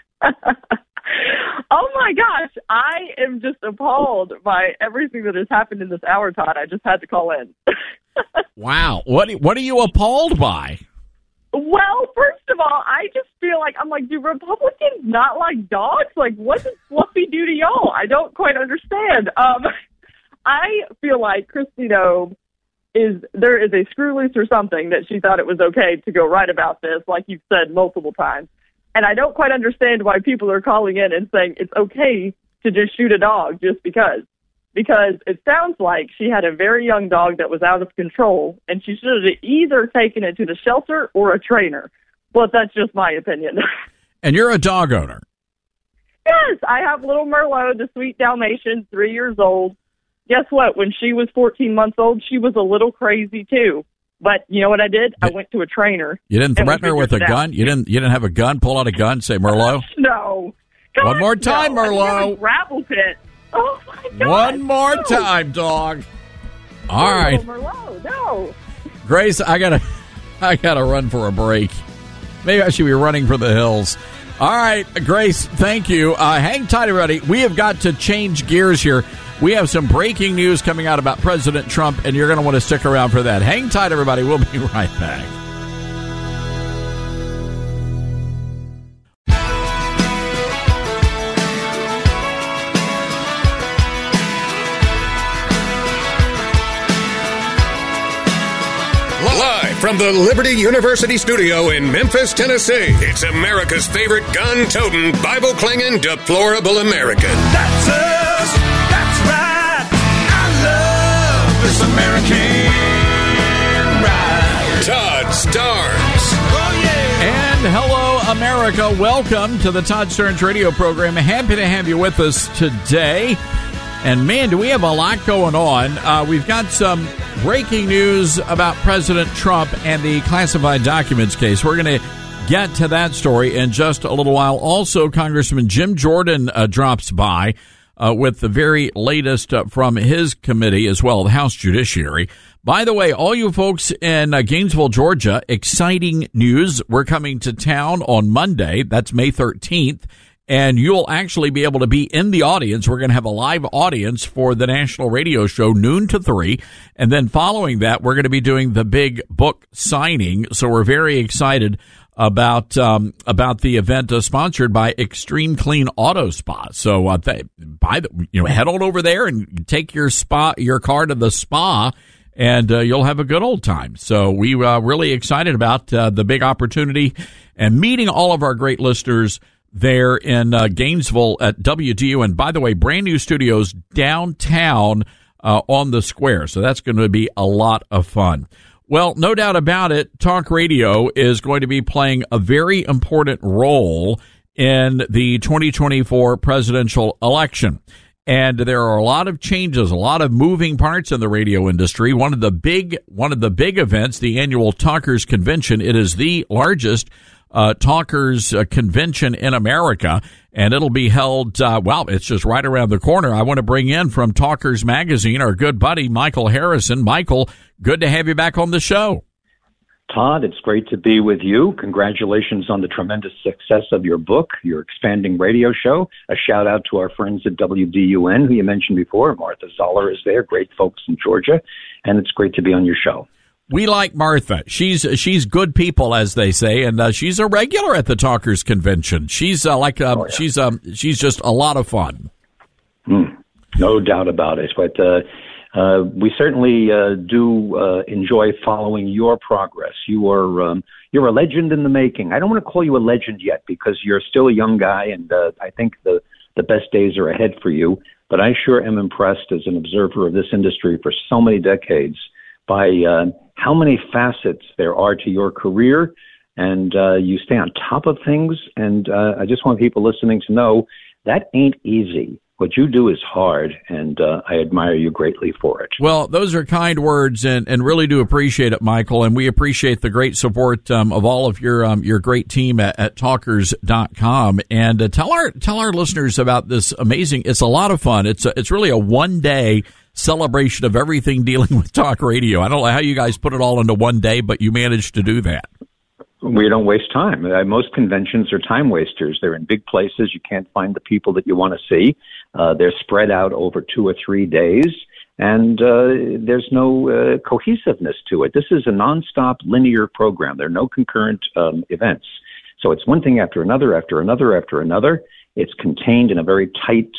Oh, my gosh. I am just appalled by everything that has happened in this hour, Todd. I just had to call in. Wow. What are you appalled by? Well, first of all, I just feel like, do Republicans not like dogs? Like, what does Fluffy do to y'all? I don't quite understand. I feel like Kristi Noem there is a screw loose or something that she thought it was okay to go right about this, like you've said multiple times. And I don't quite understand why people are calling in and saying it's okay to just shoot a dog just because. Because it sounds like she had a very young dog that was out of control, and she should have either taken it to the shelter or a trainer. But that's just my opinion. And you're a dog owner? Yes, I have little Merlot, the sweet Dalmatian, 3 years old. Guess what? When she was 14 months old, she was a little crazy, too. But you know what I did? I went to a trainer. You didn't threaten her with a gun? You didn't have a gun, pull out a gun, say, Merlot? No. One more time, no. Merlot. Gravel pit. Oh, my God. One more time, dog. All right. Merlot, no. Grace, I gotta run for a break. Maybe I should be running for the hills. All right, Grace, thank you. Hang tight, everybody. We have got to change gears here. We have some breaking news coming out about President Trump, and you're going to want to stick around for that. Hang tight, everybody. We'll be right back. Live from the Liberty University studio in Memphis, Tennessee, it's America's favorite gun-toting, Bible-clinging, deplorable American. That's us. That's right. I love this American ride. Todd Starnes. Oh, yeah. And hello, America. Welcome to the Todd Starnes radio program. Happy to have you with us today. And, man, do we have a lot going on. We've got some breaking news about President Trump and the classified documents case. We're going to get to that story in just a little while. Also, Congressman Jim Jordan drops by with the very latest from his committee as well, the House Judiciary. By the way, all you folks in Gainesville, Georgia, exciting news. We're coming to town on Monday. That's May 13th. And you'll actually be able to be in the audience. We're going to have a live audience for the national radio show, noon to 3. And then following that, we're going to be doing the big book signing. So we're very excited about the event sponsored by Extreme Clean Auto Spa. So head on over there and take your car to the spa, and you'll have a good old time. So we really excited about the big opportunity and meeting all of our great listeners there in Gainesville at WDU. And by the way, brand new studios downtown on the square. So that's going to be a lot of fun. Well, no doubt about it, talk radio is going to be playing a very important role in the 2024 presidential election. And there are a lot of changes, a lot of moving parts in the radio industry. One of the big events, the annual Talkers Convention, it is the largest Talkers Convention in America, and it'll be held, it's just right around the corner. I want to bring in from Talkers Magazine our good buddy, Michael Harrison. Michael, good to have you back on the show. Todd, it's great to be with you. Congratulations on the tremendous success of your book, your expanding radio show. A shout out to our friends at WDUN, who you mentioned before. Martha Zoller is there, great folks in Georgia, and it's great to be on your show. We like Martha. She's good people, as they say, and she's a regular at the Talkers Convention. She's she's just a lot of fun. No doubt about it. But we certainly do enjoy following your progress. You're a legend in the making. I don't want to call you a legend yet because you're still a young guy, and I think the best days are ahead for you. But I sure am impressed as an observer of this industry for so many decades by how many facets there are to your career, and you stay on top of things. And I just want people listening to know that ain't easy. What you do is hard, and I admire you greatly for it. Well, those are kind words, and really do appreciate it, Michael, and we appreciate the great support of all of your great team at talkers.com. And tell our listeners about this amazing, it's a lot of fun. It's really a one-day celebration of everything dealing with talk radio. I don't know how you guys put it all into one day, but you managed to do that. We don't waste time. Most conventions are time wasters. They're in big places. You can't find the people that you want to see. They're spread out over 2 or 3 days, and there's no cohesiveness to it. This is a nonstop linear program. There are no concurrent events. So it's one thing after another, after another, after another. It's contained in a very tight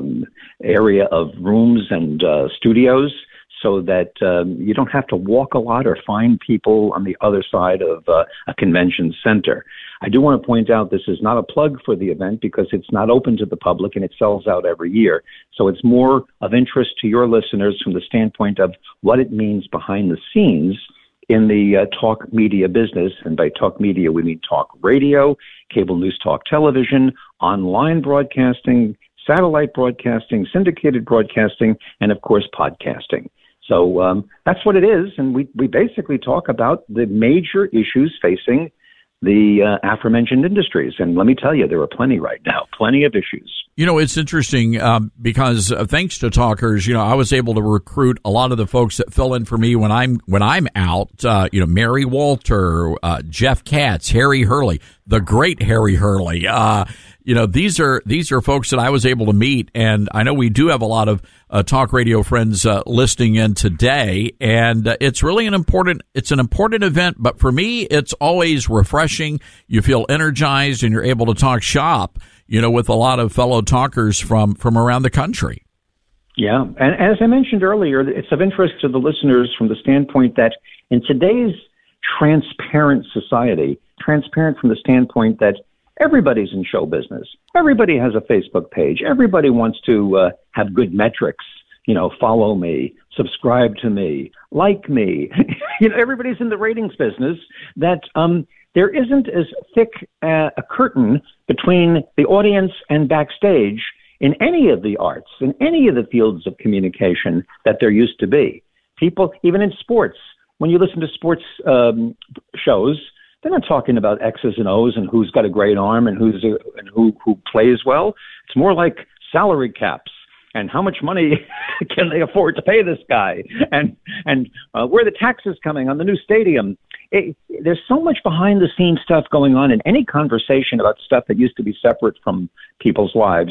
area of rooms and studios, so that you don't have to walk a lot or find people on the other side of a convention center. I do want to point out this is not a plug for the event because it's not open to the public and it sells out every year. So it's more of interest to your listeners from the standpoint of what it means behind the scenes in the talk media business. And by talk media, we mean talk radio, cable news talk television, online broadcasting, satellite broadcasting, syndicated broadcasting, and of course, podcasting. So that's what it is, and we basically talk about the major issues facing the aforementioned industries. And let me tell you, there are plenty right now, plenty of issues. You know, it's interesting because thanks to Talkers, I was able to recruit a lot of the folks that fill in for me when I'm out. Mary Walter, Jeff Katz, Harry Hurley, the great Harry Hurley. These are folks that I was able to meet, and I know we do have a lot of talk radio friends listening in today, and it's really an important event. But for me, it's always refreshing. You feel energized, and you're able to talk shop, with a lot of fellow talkers from around the country. Yeah, and as I mentioned earlier, it's of interest to the listeners from the standpoint that in today's transparent society. Transparent from the standpoint that everybody's in show business. Everybody has a Facebook page. Everybody wants to have good metrics. Follow me, subscribe to me, like me. Everybody's in the ratings business. That there isn't as thick a curtain between the audience and backstage in any of the arts, in any of the fields of communication that there used to be. People, even in sports, when you listen to sports shows, they're not talking about X's and O's and who's got a great arm and who plays well. It's more like salary caps and how much money can they afford to pay this guy, and where are the taxes coming on the new stadium. There's so much behind the scenes stuff going on in any conversation about stuff that used to be separate from people's lives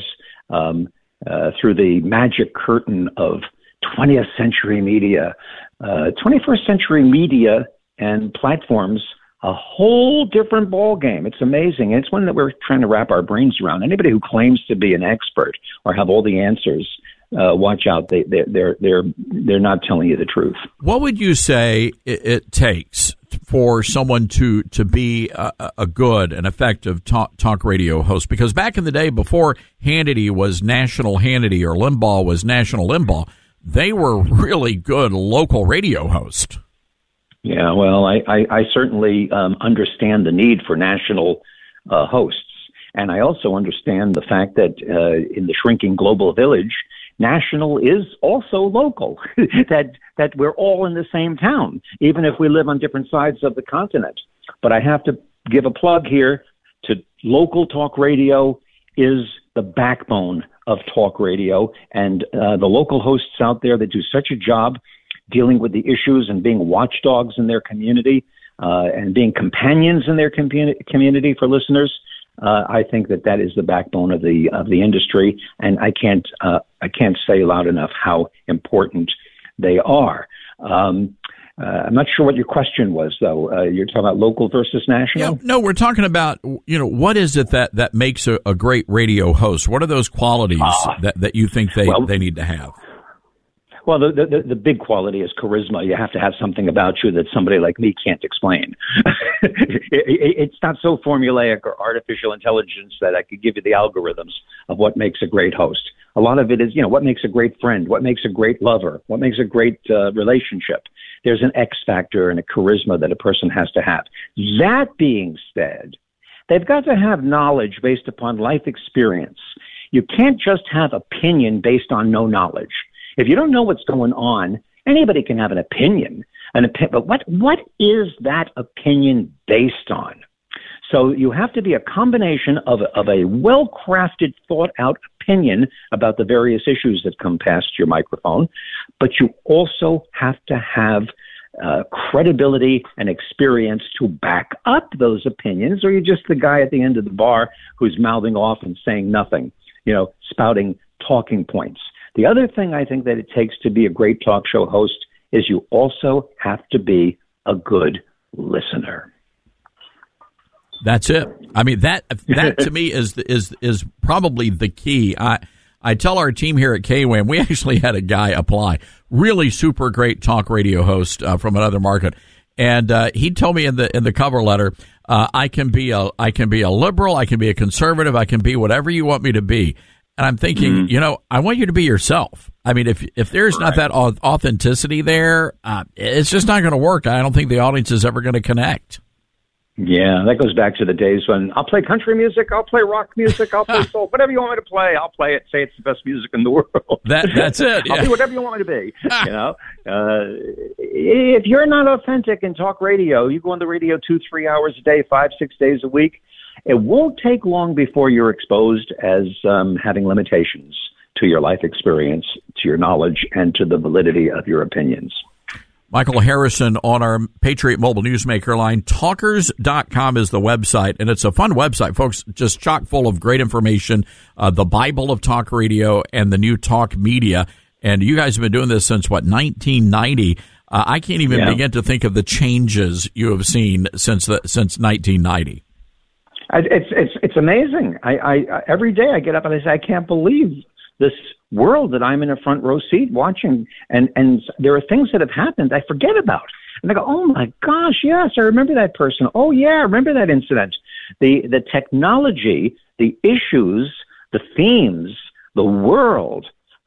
through the magic curtain of 20th century media. 21st century media and platforms, a whole different ball game. It's amazing. It's one that we're trying to wrap our brains around. Anybody who claims to be an expert or have all the answers, watch out. They're not telling you the truth. What would you say it takes for someone to be a good and effective talk radio host? Because back in the day, before Hannity was National Hannity or Limbaugh was National Limbaugh, they were really good local radio hosts. Yeah, well, I certainly understand the need for national hosts. And I also understand the fact that in the shrinking global village, national is also local, that we're all in the same town, even if we live on different sides of the continent. But I have to give a plug here to local talk radio is the backbone of talk radio. And the local hosts out there that do such a job dealing with the issues and being watchdogs in their community and being companions in their community for listeners, I think that is the backbone of the industry, and I can't say loud enough how important they are. I'm not sure what your question was, though. You're talking about local versus national? Yeah, no, we're talking about, what is it that makes a great radio host? What are those qualities that you think they need to have? Well, the big quality is charisma. You have to have something about you that somebody like me can't explain. It's not so formulaic or artificial intelligence that I could give you the algorithms of what makes a great host. A lot of it is, what makes a great friend, what makes a great lover, what makes a great relationship. There's an X factor and a charisma that a person has to have. That being said, they've got to have knowledge based upon life experience. You can't just have opinion based on no knowledge. If you don't know what's going on, anybody can have an opinion. But what is that opinion based on? So you have to be a combination of a well-crafted, thought-out opinion about the various issues that come past your microphone, but you also have to have credibility and experience to back up those opinions, or you're just the guy at the end of the bar who's mouthing off and saying nothing, spouting talking points. The other thing I think that it takes to be a great talk show host is you also have to be a good listener. That's it. I mean, that to me is probably the key. I tell our team here at KWAM, we actually had a guy apply, really super great talk radio host from another market, and he told me in the cover letter, I can be a liberal, I can be a conservative, I can be whatever you want me to be. And I'm thinking, I want you to be yourself. I mean, if there's not that authenticity there, it's just not going to work. I don't think the audience is ever going to connect. Yeah, that goes back to the days when I'll play country music, I'll play rock music, I'll play soul, whatever you want me to play, I'll play it. Say it's the best music in the world. That's it. Yeah. I'll be whatever you want me to be. If you're not authentic in talk radio, you go on the radio 2-3 hours a day, 5-6 days a week. It won't take long before you're exposed as having limitations to your life experience, to your knowledge, and to the validity of your opinions. Michael Harrison on our Patriot Mobile Newsmaker line. Talkers.com is the website, and it's a fun website, folks, just chock full of great information, the Bible of talk radio and the new talk media. And you guys have been doing this since, 1990? I can't even begin to think of the changes you have seen since 1990. It's amazing. I every day I get up and I say, I can't believe this world that I'm in a front row seat watching, and there are things that have happened I forget about. And they go, oh, my gosh, yes, I remember that person. Oh, yeah, I remember that incident. The technology, the issues, the themes, the world,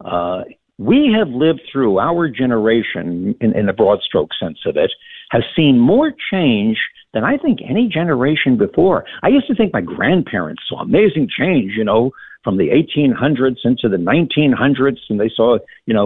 we have lived through, our generation, in the broad stroke sense of it, has seen more change than I think any generation before. I used to think my grandparents saw amazing change, from the 1800s into the 1900s, and they saw,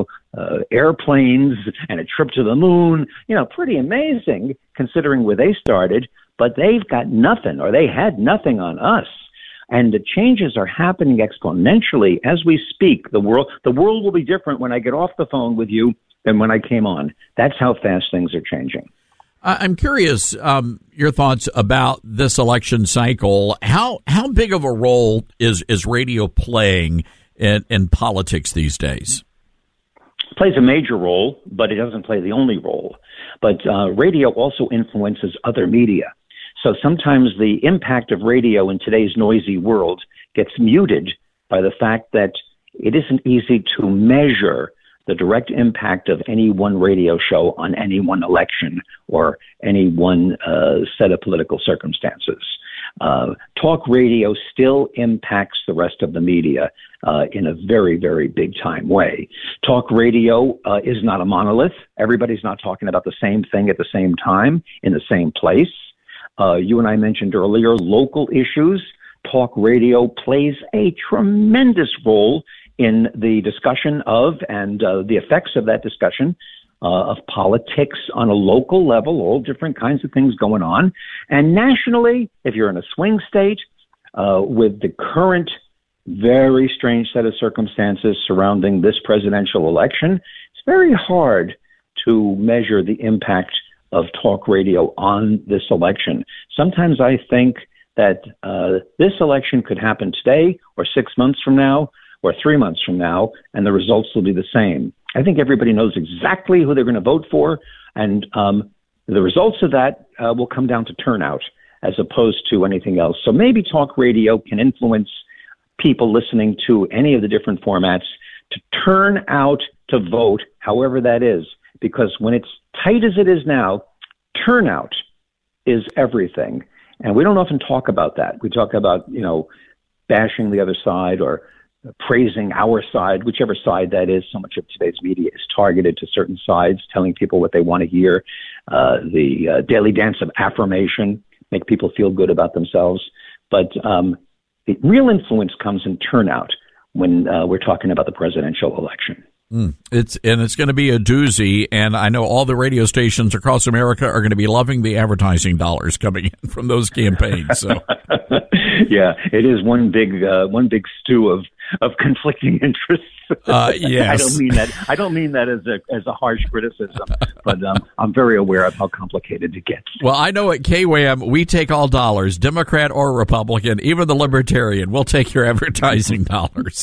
airplanes and a trip to the moon, pretty amazing considering where they started, but they've got nothing, or they had nothing on us. And the changes are happening exponentially as we speak. The world will be different when I get off the phone with you than when I came on. That's how fast things are changing. I'm curious your thoughts about this election cycle. How big of a role is radio playing in politics these days? It plays a major role, but it doesn't play the only role. But radio also influences other media. So sometimes the impact of radio in today's noisy world gets muted by the fact that it isn't easy to measure the direct impact of any one radio show on any one election or any one set of political circumstances. Talk radio still impacts the rest of the media in a very, very big time way. Talk radio is not a monolith. Everybody's not talking about the same thing at the same time in the same place. You and I mentioned earlier local issues. Talk radio plays a tremendous role in the discussion of and the effects of that discussion of politics on a local level, all different kinds of things going on. And nationally, if you're in a swing state, with the current very strange set of circumstances surrounding this presidential election, it's very hard to measure the impact of talk radio on this election. Sometimes I think that this election could happen today or 6 months from now or 3 months from now, and the results will be the same. I think everybody knows exactly who they're going to vote for, and the results of that will come down to turnout as opposed to anything else. So maybe talk radio can influence people listening to any of the different formats to turn out to vote, however that is, because when it's tight as it is now, turnout is everything. And we don't often talk about that. We talk about, bashing the other side or praising our side, whichever side that is. So much of today's media is targeted to certain sides, telling people what they want to hear. The daily dance of affirmation, make people feel good about themselves. But the real influence comes in turnout when we're talking about the presidential election. It's going to be a doozy, and I know all the radio stations across America are going to be loving the advertising dollars coming in from those campaigns. So, yeah, it is one big stew of conflicting interests. Yes. I don't mean that as a harsh criticism, but I'm very aware of how complicated it gets. Well, I know at KWAM we take all dollars, Democrat or Republican, even the Libertarian. We'll take your advertising dollars.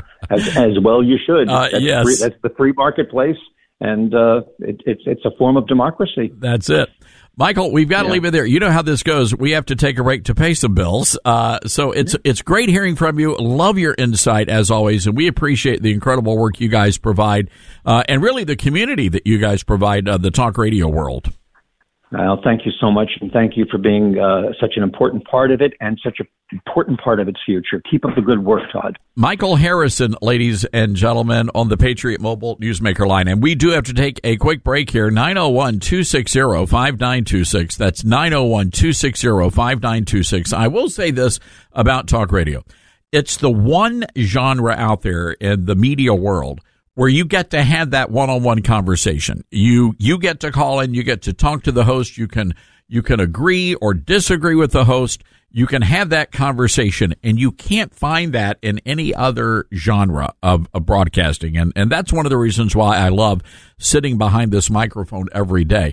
As well you should. Yes. That's the free marketplace, and it's a form of democracy. That's it. Michael, we've got to leave it there. You know how this goes. We have to take a break to pay some bills. So it's great hearing from you. Love your insight, as always, and we appreciate the incredible work you guys provide, and really the community that you guys provide, the talk radio world. Well, thank you so much, and thank you for being such an important part of it and such an important part of its future. Keep up the good work, Todd. Michael Harrison, ladies and gentlemen, on the Patriot Mobile Newsmaker line. And we do have to take a quick break here. 901-260-5926. That's 901-260-5926. I will say this about talk radio. It's the one genre out there in the media world where you get to have that one-on-one conversation. You get to call in, you get to talk to the host, you can agree or disagree with the host, you can have that conversation, and you can't find that in any other genre of broadcasting. And that's one of the reasons why I love sitting behind this microphone every day.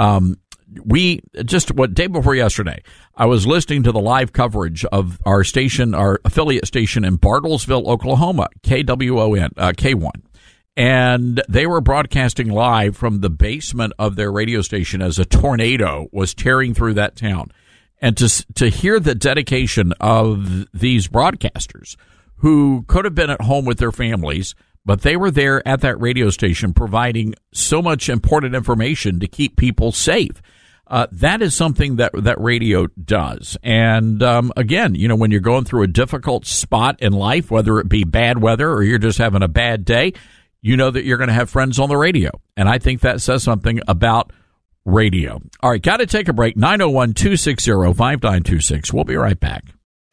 Day before yesterday, I was listening to the live coverage of our station, our affiliate station in Bartlesville, Oklahoma, KWON, K1. And they were broadcasting live from the basement of their radio station as a tornado was tearing through that town. And to hear the dedication of these broadcasters who could have been at home with their families, but they were there at that radio station providing so much important information to keep people safe. That is something that radio does. And again, you know, when you're going through a difficult spot in life, whether it be bad weather or you're just having a bad day, you know that you're going to have friends on the radio. And I think that says something about radio. All right, got to take a break. 901-260-5926. We'll be right back.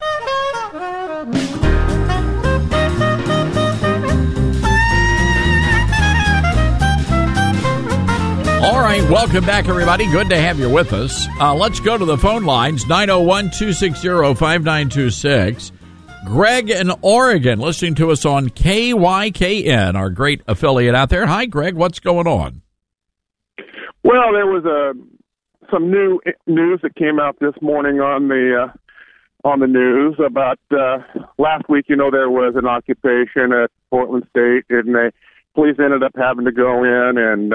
All right, welcome back, everybody. Good to have you with us. Let's go to the phone lines, 901-260-5926. Greg in Oregon, listening to us on KYKN, our great affiliate out there. Hi, Greg. What's going on? Well, there was some new news that came out this morning on the news about last week. You know, there was an occupation at Portland State, and the police ended up having to go in and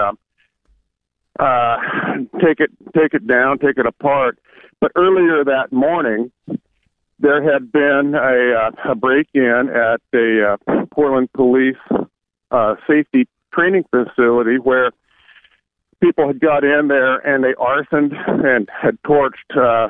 take it down, take it apart. But earlier that morning, there had been a break-in at the Portland Police safety training facility where people had got in there and they arsoned and had torched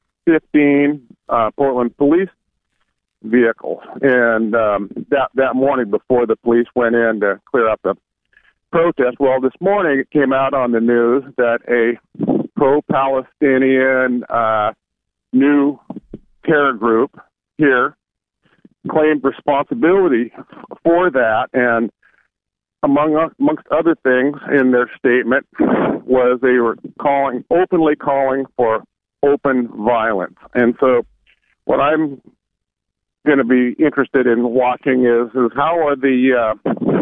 15 Portland police vehicles. And that morning before the police went in to clear up the protest, well, this morning it came out on the news that a pro-Palestinian new terror group here claimed responsibility for that, and amongst other things in their statement was they were openly calling for open violence. And so what I'm going to be interested in watching is how are the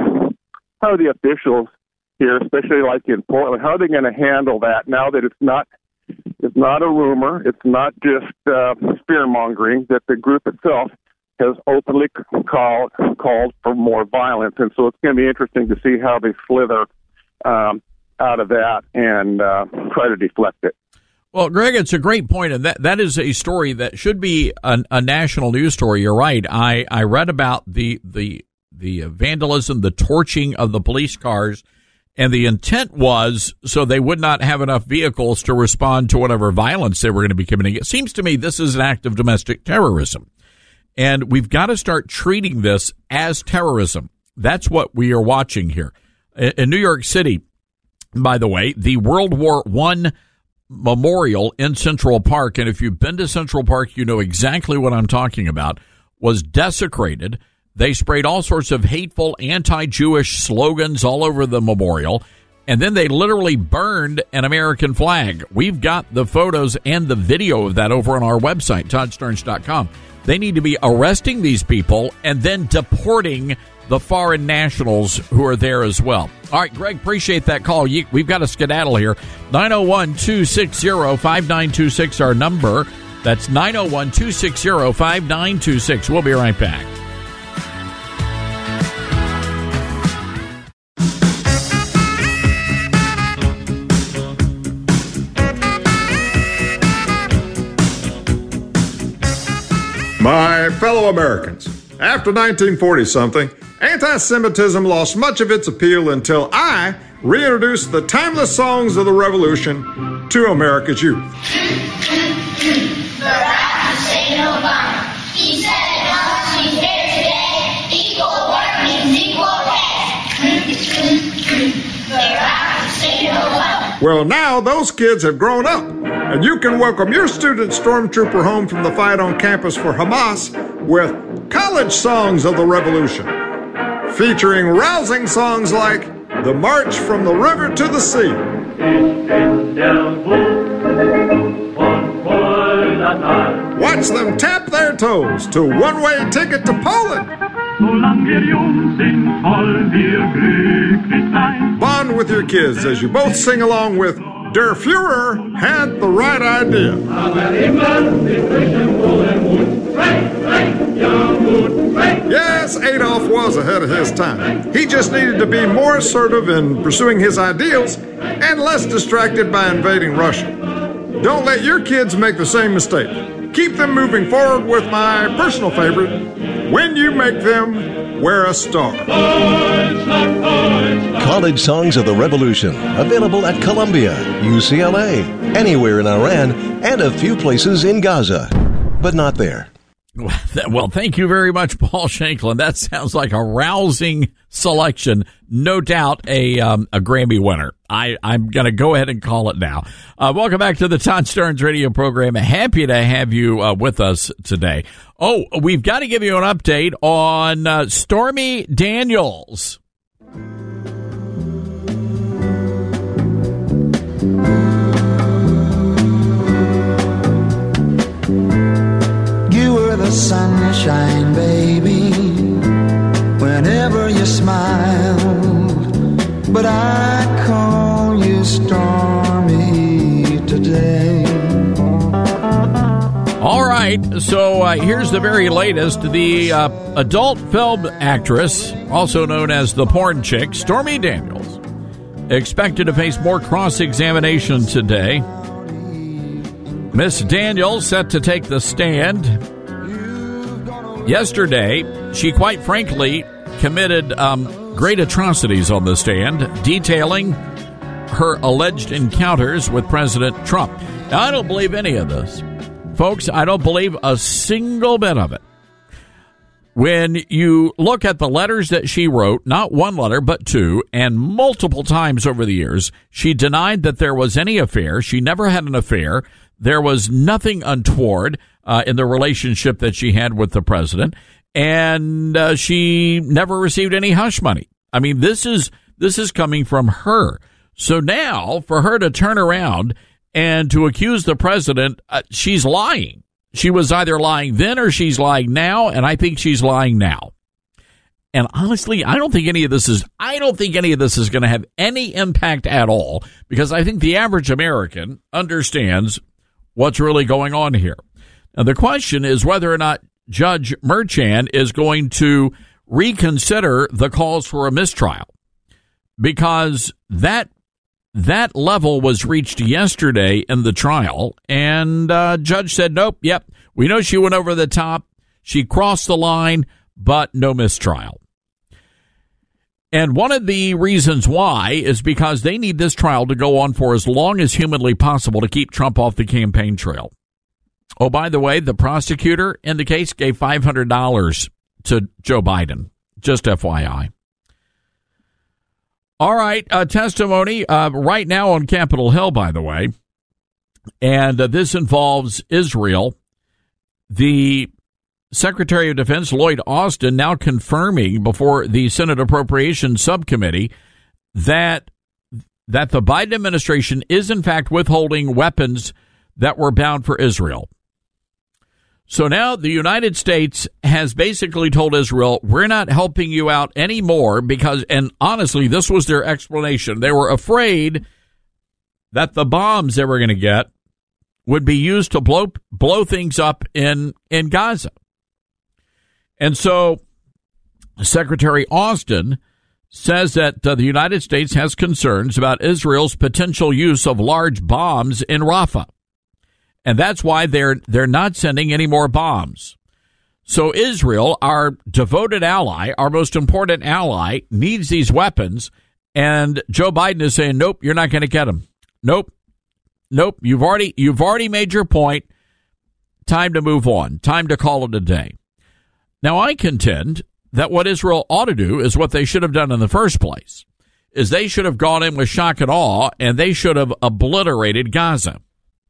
officials here, especially like in Portland, how are they going to handle that now that it's not a rumor, it's not just fear-mongering, that the group itself has openly called for more violence. And so it's going to be interesting to see how they slither out of that and try to deflect it. Well, Greg, it's a great point, and that is a story that should be a national news story. You're right. I read about the vandalism, the torching of the police cars, and the intent was so they would not have enough vehicles to respond to whatever violence they were going to be committing. It seems to me this is an act of domestic terrorism, and we've got to start treating this as terrorism. That's what we are watching here. In New York City, by the way, the World War I memorial in Central Park, and if you've been to Central Park, you know exactly what I'm talking about, was desecrated. They sprayed all sorts of hateful anti-Jewish slogans all over the memorial, and then they literally burned an American flag. We've got the photos and the video of that over on our website, toddsterns.com. They need to be arresting these people and then deporting the foreign nationals who are there as well. All right, Greg, appreciate that call. We've got a skedaddle here. 901-260-5926, our number. That's 901-260-5926. We'll be right back. My fellow Americans, after 1940-something, anti-Semitism lost much of its appeal until I reintroduced the timeless songs of the Revolution to America's youth. Barack Hussein Obama, he said in all he's here today, equal work means equal pay. Barack Hussein Obama. Well, now those kids have grown up, and you can welcome your student stormtrooper home from the fight on campus for Hamas with college songs of the Revolution, featuring rousing songs like The March from the River to the Sea. Watch them tap their toes to One-Way Ticket to Poland. Bond with your kids as you both sing along with Der Fuhrer had the right idea. Yes, Adolf was ahead of his time. He just needed to be more assertive in pursuing his ideals and less distracted by invading Russia. Don't let your kids make the same mistake. Keep keep them moving forward with my personal favorite, When You Make Them Wear a Star. College Songs of the Revolution, available at Columbia, UCLA, anywhere in Iran, and a few places in Gaza, but not there. Well, thank you very much, Paul Shanklin. That sounds like a rousing selection. No doubt a Grammy winner. I'm going to go ahead and call it now. Welcome back to the Todd Starnes radio program. Happy to have you with us today. Oh, we've got to give you an update on Stormy Daniels. The sunshine, baby, whenever you smiled, but I call you stormy today. All right, so here's the very latest. The adult film actress, also known as the porn chick, Stormy Daniels, expected to face more cross-examination today. Miss Daniels set to take the stand. Yesterday, she quite frankly committed great atrocities on the stand, detailing her alleged encounters with President Trump. Now, I don't believe any of this. Folks, I don't believe a single bit of it. When you look at the letters that she wrote, not one letter, but two, and multiple times over the years, she denied that there was any affair. She never had an affair. There was nothing untoward in the relationship that she had with the president, and she never received any hush money. I mean, this is coming from her. So now, for her to turn around and to accuse the president, she's lying. She was either lying then or she's lying now, and I think she's lying now. And honestly, I don't think any of this is going to have any impact at all, because I think the average American understands what's really going on here. Now, the question is whether or not Judge Merchan is going to reconsider the calls for a mistrial, because that level was reached yesterday in the trial, and judge said, nope, yep, we know she went over the top, she crossed the line, but no mistrial. And one of the reasons why is because they need this trial to go on for as long as humanly possible to keep Trump off the campaign trail. Oh, by the way, the prosecutor in the case gave $500 to Joe Biden, just FYI. All right, testimony right now on Capitol Hill, by the way, and this involves Israel. The Secretary of Defense, Lloyd Austin, now confirming before the Senate Appropriations Subcommittee that the Biden administration is, in fact, withholding weapons that were bound for Israel. So now the United States has basically told Israel, we're not helping you out anymore because, and honestly, this was their explanation. They were afraid that the bombs they were going to get would be used to blow things up in Gaza. And so Secretary Austin says that the United States has concerns about Israel's potential use of large bombs in Rafah. And that's why they're not sending any more bombs. So Israel, our devoted ally, our most important ally, needs these weapons. And Joe Biden is saying, nope, you're not going to get them. Nope. You've already made your point. Time to move on. Time to call it a day. Now, I contend that what Israel ought to do is what they should have done in the first place, is they should have gone in with shock and awe, and they should have obliterated Gaza.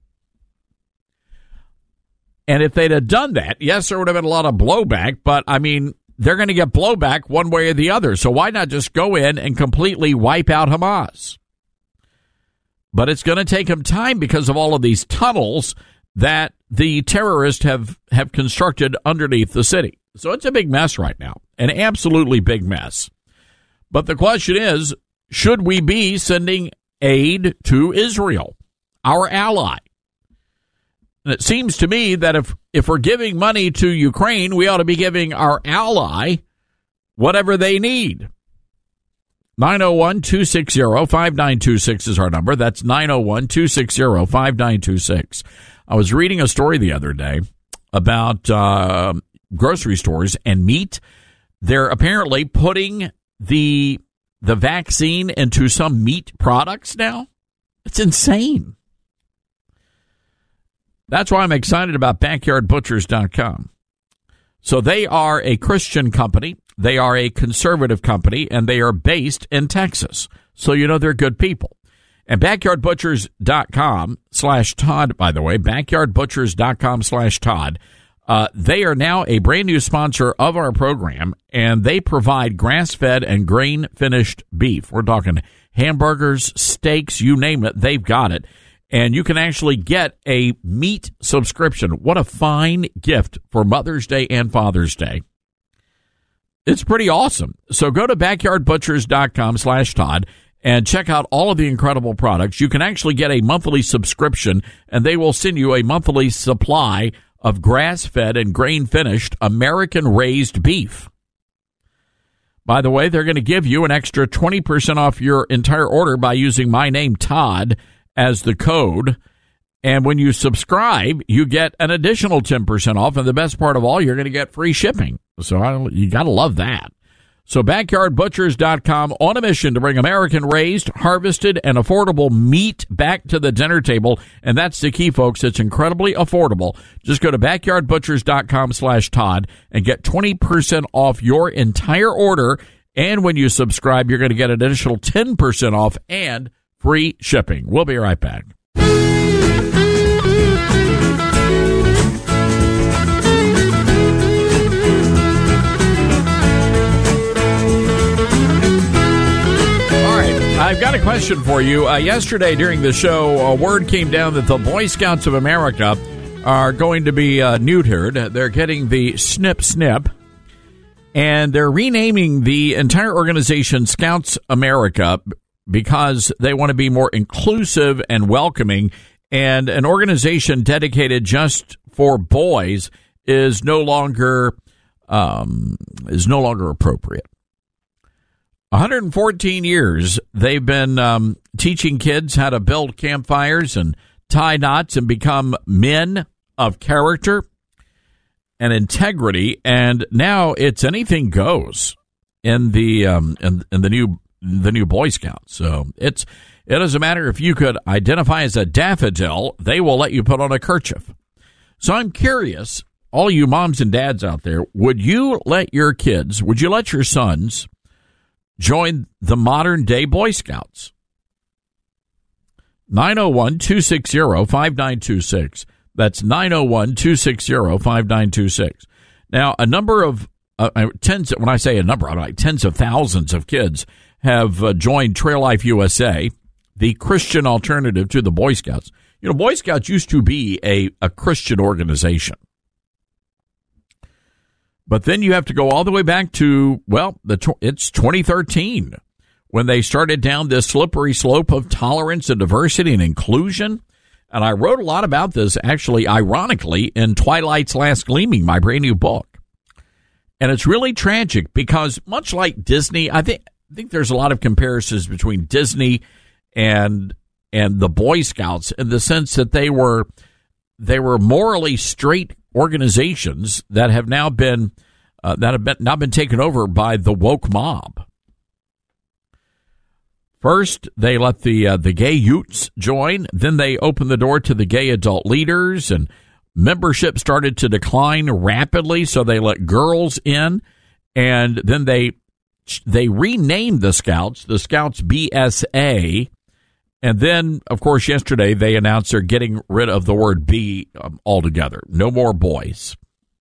And if they'd have done that, yes, there would have been a lot of blowback, but, I mean, they're going to get blowback one way or the other. So why not just go in and completely wipe out Hamas? But it's going to take them time because of all of these tunnels that the terrorists have constructed underneath the city. So it's a big mess right now, an absolutely big mess. But the question is, should we be sending aid to Israel, our ally? And it seems to me that if we're giving money to Ukraine, we ought to be giving our ally whatever they need. 901-260-5926 is our number. That's 901-260-5926. I was reading a story the other day about grocery stores and meat. They're apparently putting the vaccine into some meat products now. It's insane. That's why I'm excited about BackyardButchers.com. So they are a Christian company. They are a conservative company, and they are based in Texas. So you know they're good people. And BackyardButchers.com/Todd, by the way, BackyardButchers.com/Todd. They are now a brand new sponsor of our program, and they provide grass-fed and grain-finished beef. We're talking hamburgers, steaks, you name it, they've got it. And you can actually get a meat subscription. What a fine gift for Mother's Day and Father's Day. It's pretty awesome. So go to BackyardButchers.com/Todd and check out all of the incredible products. You can actually get a monthly subscription, and they will send you a monthly supply of grass-fed and grain-finished American-raised beef. By the way, they're going to give you an extra 20% off your entire order by using my name, Todd, as the code. And when you subscribe, you get an additional 10% off. And the best part of all, you're going to get free shipping. So you got to love that. So BackyardButchers.com, on a mission to bring American-raised, harvested, and affordable meat back to the dinner table. And that's the key, folks. It's incredibly affordable. Just go to BackyardButchers.com/Todd and get 20% off your entire order. And when you subscribe, you're going to get an additional 10% off and free shipping. We'll be right back. I've got a question for you. Yesterday during the show, word came down that the Boy Scouts of America are going to be neutered. They're getting the snip, and they're renaming the entire organization Scouts America because they want to be more inclusive and welcoming, and an organization dedicated just for boys is no longer appropriate. 114 years they've been teaching kids how to build campfires and tie knots and become men of character and integrity, and now it's anything goes in the new Boy Scouts. So it doesn't matter if you could identify as a daffodil; they will let you put on a kerchief. So I'm curious, all you moms and dads out there, would you let your sons join the modern-day Boy Scouts? 901-260-5926. That's 901-260-5926. Now, a number of tens. When I say a number, I'm like tens of thousands of kids have joined Trail Life USA, the Christian alternative to the Boy Scouts. You know, Boy Scouts used to be a Christian organization. But then you have to go all the way back to, it's 2013 when they started down this slippery slope of tolerance and diversity and inclusion. And I wrote a lot about this, actually, ironically, in Twilight's Last Gleaming, my brand new book. And it's really tragic because much like Disney, I think there's a lot of comparisons between Disney and the Boy Scouts in the sense that they were morally straight organizations that have now been taken over by the woke mob. First, they let the gay youths join. Then they opened the door to the gay adult leaders, and membership started to decline rapidly. So they let girls in, and then they renamed the Scouts BSA. And then, of course, yesterday they announced they're getting rid of the word B altogether. No more boys.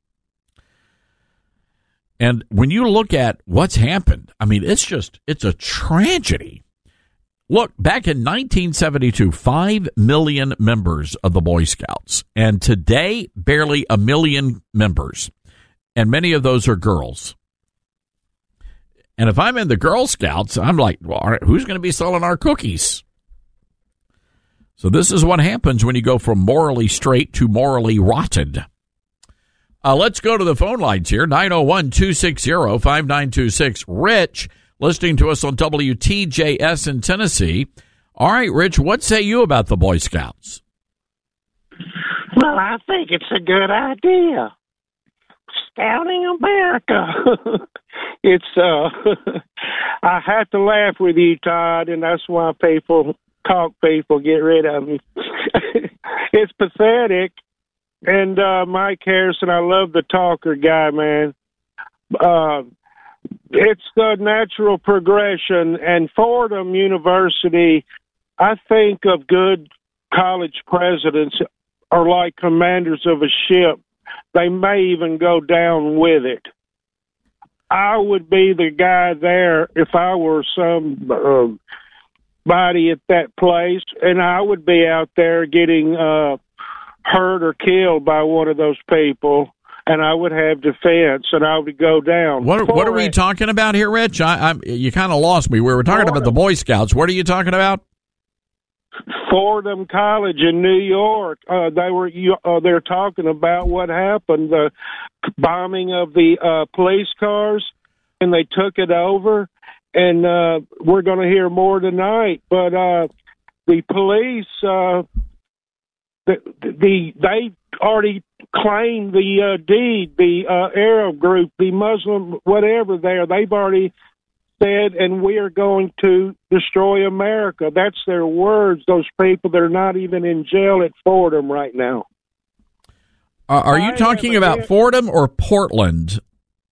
And when you look at what's happened, I mean, it's a tragedy. Look, back in 1972, 5 million members of the Boy Scouts. And today, barely 1 million members. And many of those are girls. And if I'm in the Girl Scouts, I'm like, well, all right, who's going to be selling our cookies? So this is what happens when you go from morally straight to morally rotted. Let's go to the phone lines here. 901-260-5926. Rich, listening to us on WTJS in Tennessee. All right, Rich, what say you about the Boy Scouts? Well, I think it's a good idea. Scouting America. It's I have to laugh with you, Todd, and that's why talk people get rid of me. It's pathetic. And Mike Harrison, I love the talker guy, man. It's the natural progression. And Fordham University, I think of good college presidents are like commanders of a ship. They may even go down with it. I would be the guy there if I were somebody at that place, and I would be out there getting hurt or killed by one of those people, and I would have defense, and I would go down. What are we talking about here, Rich? You kind of lost me. We were talking about the Boy Scouts. What are you talking about? Fordham College in New York. They're talking about what happened, the bombing of the police cars, and they took it over. And we're going to hear more tonight. But the police, they already claimed the deed. The Arab group, the Muslim, whatever they've already said, and we are going to destroy America. That's their words, those people. They're not even in jail at Fordham right now. Are you talking about Fordham or Portland?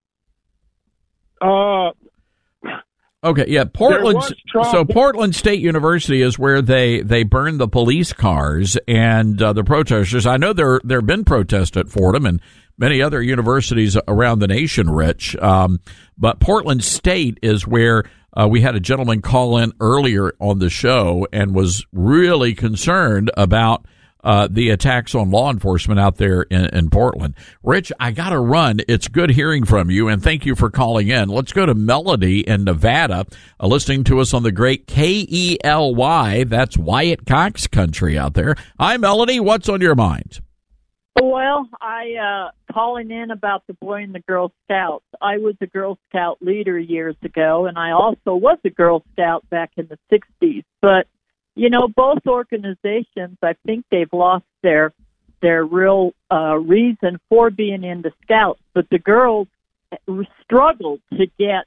Okay, yeah, Portland. So Portland State University is where they burned the police cars and the protesters. I know there have been protests at Fordham and many other universities around the nation, Rich. But Portland State is where we had a gentleman call in earlier on the show and was really concerned about the attacks on law enforcement out there in Portland. Rich, I got to run. It's good hearing from you, and thank you for calling in. Let's go to Melody in Nevada, listening to us on the great KELY. That's Wyatt Cox country out there. Hi, Melody. What's on your mind? Well, I calling in about the Boy and the Girl Scouts. I was a Girl Scout leader years ago, and I also was a Girl Scout back in the 60s. But you know, both organizations, I think they've lost their real reason for being into Scouts. But the girls struggled to get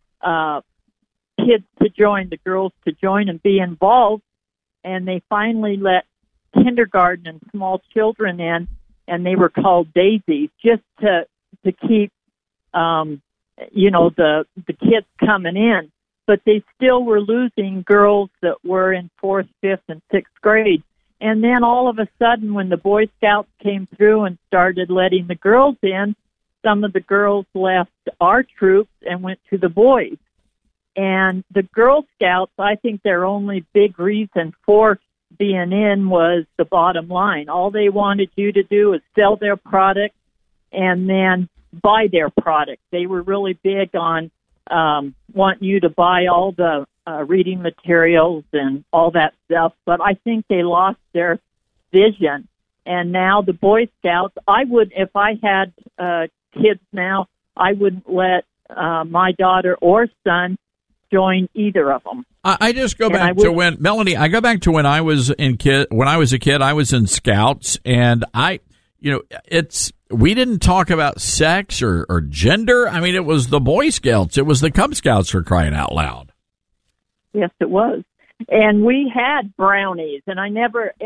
kids to join, the girls to join and be involved. And they finally let kindergarten and small children in, and they were called daisies, just to keep, the kids coming in. But they still were losing girls that were in 4th, 5th, and 6th grade. And then all of a sudden, when the Boy Scouts came through and started letting the girls in, some of the girls left our troops and went to the boys. And the Girl Scouts, I think their only big reason for being in was the bottom line. All they wanted you to do was sell their product and then buy their product. They were really big on want you to buy all the reading materials and all that stuff, but I think they lost their vision. And now the Boy Scouts, if I had kids now, I wouldn't let my daughter or son join either of them. I just go back to when, Melanie, I go back to when I was a kid, I was in Scouts, and we didn't talk about sex or gender. I mean, it was the Boy Scouts. It was the Cub Scouts, for crying out loud. Yes, it was. And we had brownies, and I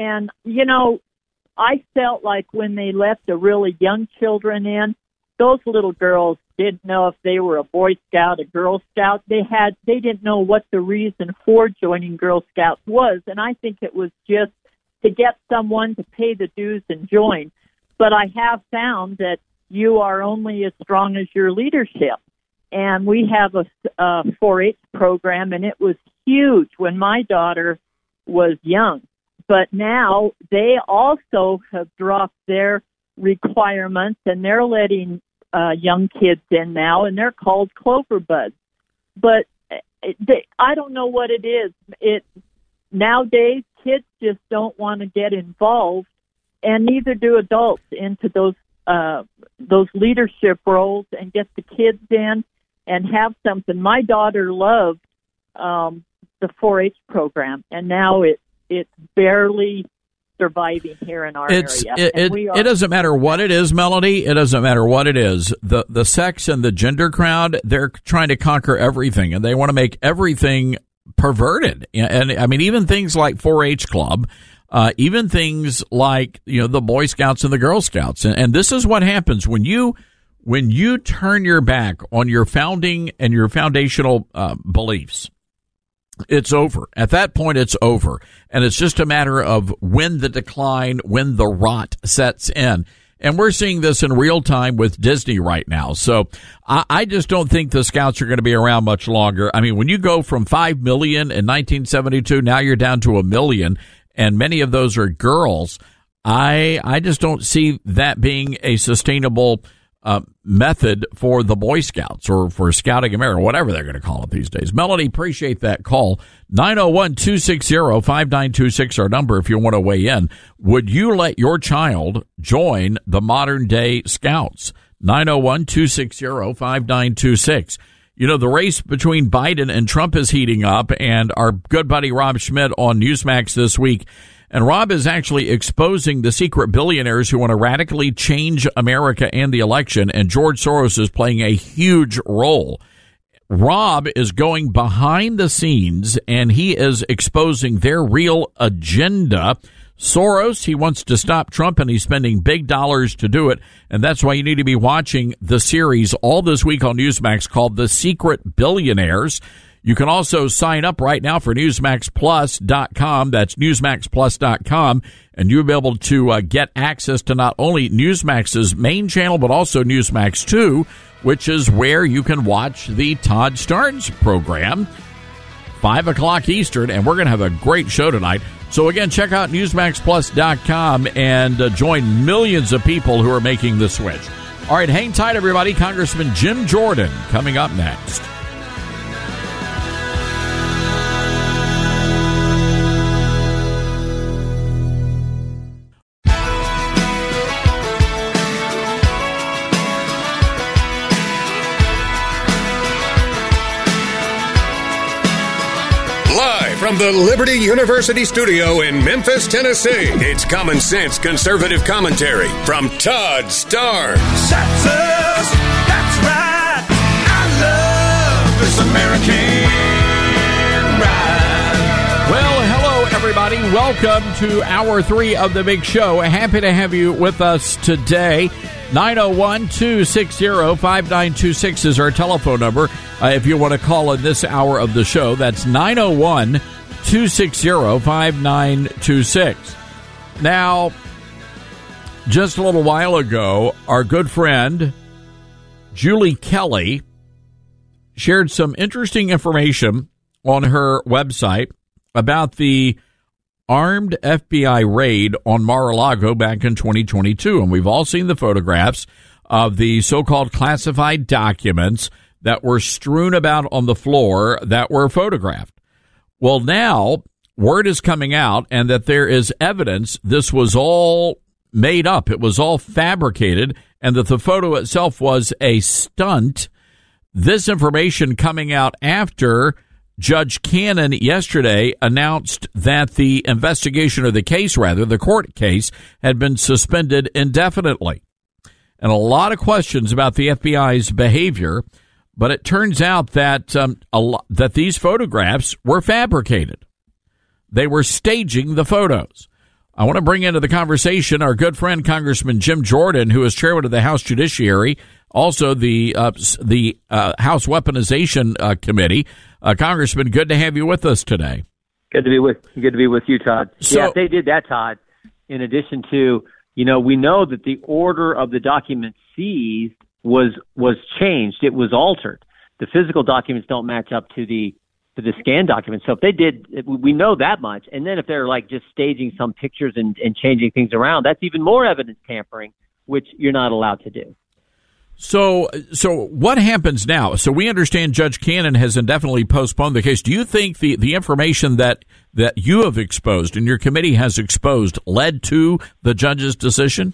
felt like when they let the really young children in, those little girls didn't know if they were a Boy Scout, a Girl Scout. They didn't know what the reason for joining Girl Scouts was, and I think it was just to get someone to pay the dues and join. But I have found that you are only as strong as your leadership. And we have a 4-H program, and it was huge when my daughter was young. But now they also have dropped their requirements, and they're letting young kids in now, and they're called Clover Buds. But I don't know what it is. Nowadays, kids just don't want to get involved, and neither do adults, into those leadership roles and get the kids in and have something. My daughter loved the 4-H program, and now it's barely surviving here in our area. It doesn't matter what it is, Melody. It doesn't matter what it is. The sex and the gender crowd, they're trying to conquer everything, and they want to make everything perverted. And I mean, even things like 4-H Club, even things like, the Boy Scouts and the Girl Scouts. And this is what happens when you turn your back on your founding and your foundational beliefs. It's over. At that point, it's over. And it's just a matter of when the rot sets in. And we're seeing this in real time with Disney right now. So I just don't think the Scouts are going to be around much longer. I mean, when you go from 5 million in 1972, now you're down to 1 million, and many of those are girls. I just don't see that being a sustainable method for the Boy Scouts or for Scouting America, whatever they're going to call it these days. Melody, appreciate that call. 901-260-5926, our number if you want to weigh in. Would you let your child join the modern day Scouts? 901-260-5926. The race between Biden and Trump is heating up, and our good buddy Rob Schmidt on Newsmax this week. And Rob is actually exposing the secret billionaires who want to radically change America and the election, and George Soros is playing a huge role. Rob is going behind the scenes, and he is exposing their real agenda. Soros, he wants to stop Trump, and he's spending big dollars to do it, and that's why you need to be watching the series all this week on Newsmax called The Secret Billionaires. You can also sign up right now for NewsmaxPlus.com. That's NewsmaxPlus.com. And you'll be able to get access to not only Newsmax's main channel, but also Newsmax 2, which is where you can watch the Todd Starnes program, 5 o'clock Eastern. And we're going to have a great show tonight. So, again, check out NewsmaxPlus.com and join millions of people who are making the switch. All right, hang tight, everybody. Congressman Jim Jordan coming up next. From the Liberty University studio in Memphis, Tennessee, it's Common Sense Conservative Commentary from Todd Starnes. That's right. I love this American ride. Well, hello, everybody. Welcome to Hour 3 of the Big Show. Happy to have you with us today. 901-260-5926 is our telephone number. If you want to call in this hour of the show, that's 901-260-5926. Now, just a little while ago, our good friend Julie Kelly shared some interesting information on her website about the armed FBI raid on Mar-a-Lago back in 2022. And we've all seen the photographs of the so-called classified documents that were strewn about on the floor that were photographed. Well, now word is coming out and that there is evidence this was all made up. It was all fabricated, and that the photo itself was a stunt. This information coming out after Judge Cannon yesterday announced that the investigation, or the case rather, the court case, had been suspended indefinitely. And a lot of questions about the FBI's behavior, but it turns out that that these photographs were fabricated. They were staging the photos. I want to bring into the conversation our good friend Congressman Jim Jordan, who is chairman of the House Judiciary, also the House Weaponization Committee. Congressman, good to have you with us today. Good to be with you, Todd. So, yeah, if they did that, Todd, in addition to, we know that the order of the documents seized was changed. It was altered. The physical documents don't match up to the scan documents. So if they did, we know that much. And then if they're like just staging some pictures and changing things around, that's even more evidence tampering, which you're not allowed to do. So what happens now? So we understand Judge Cannon has indefinitely postponed the case. Do you think the information that you have exposed and your committee has exposed led to the judge's decision?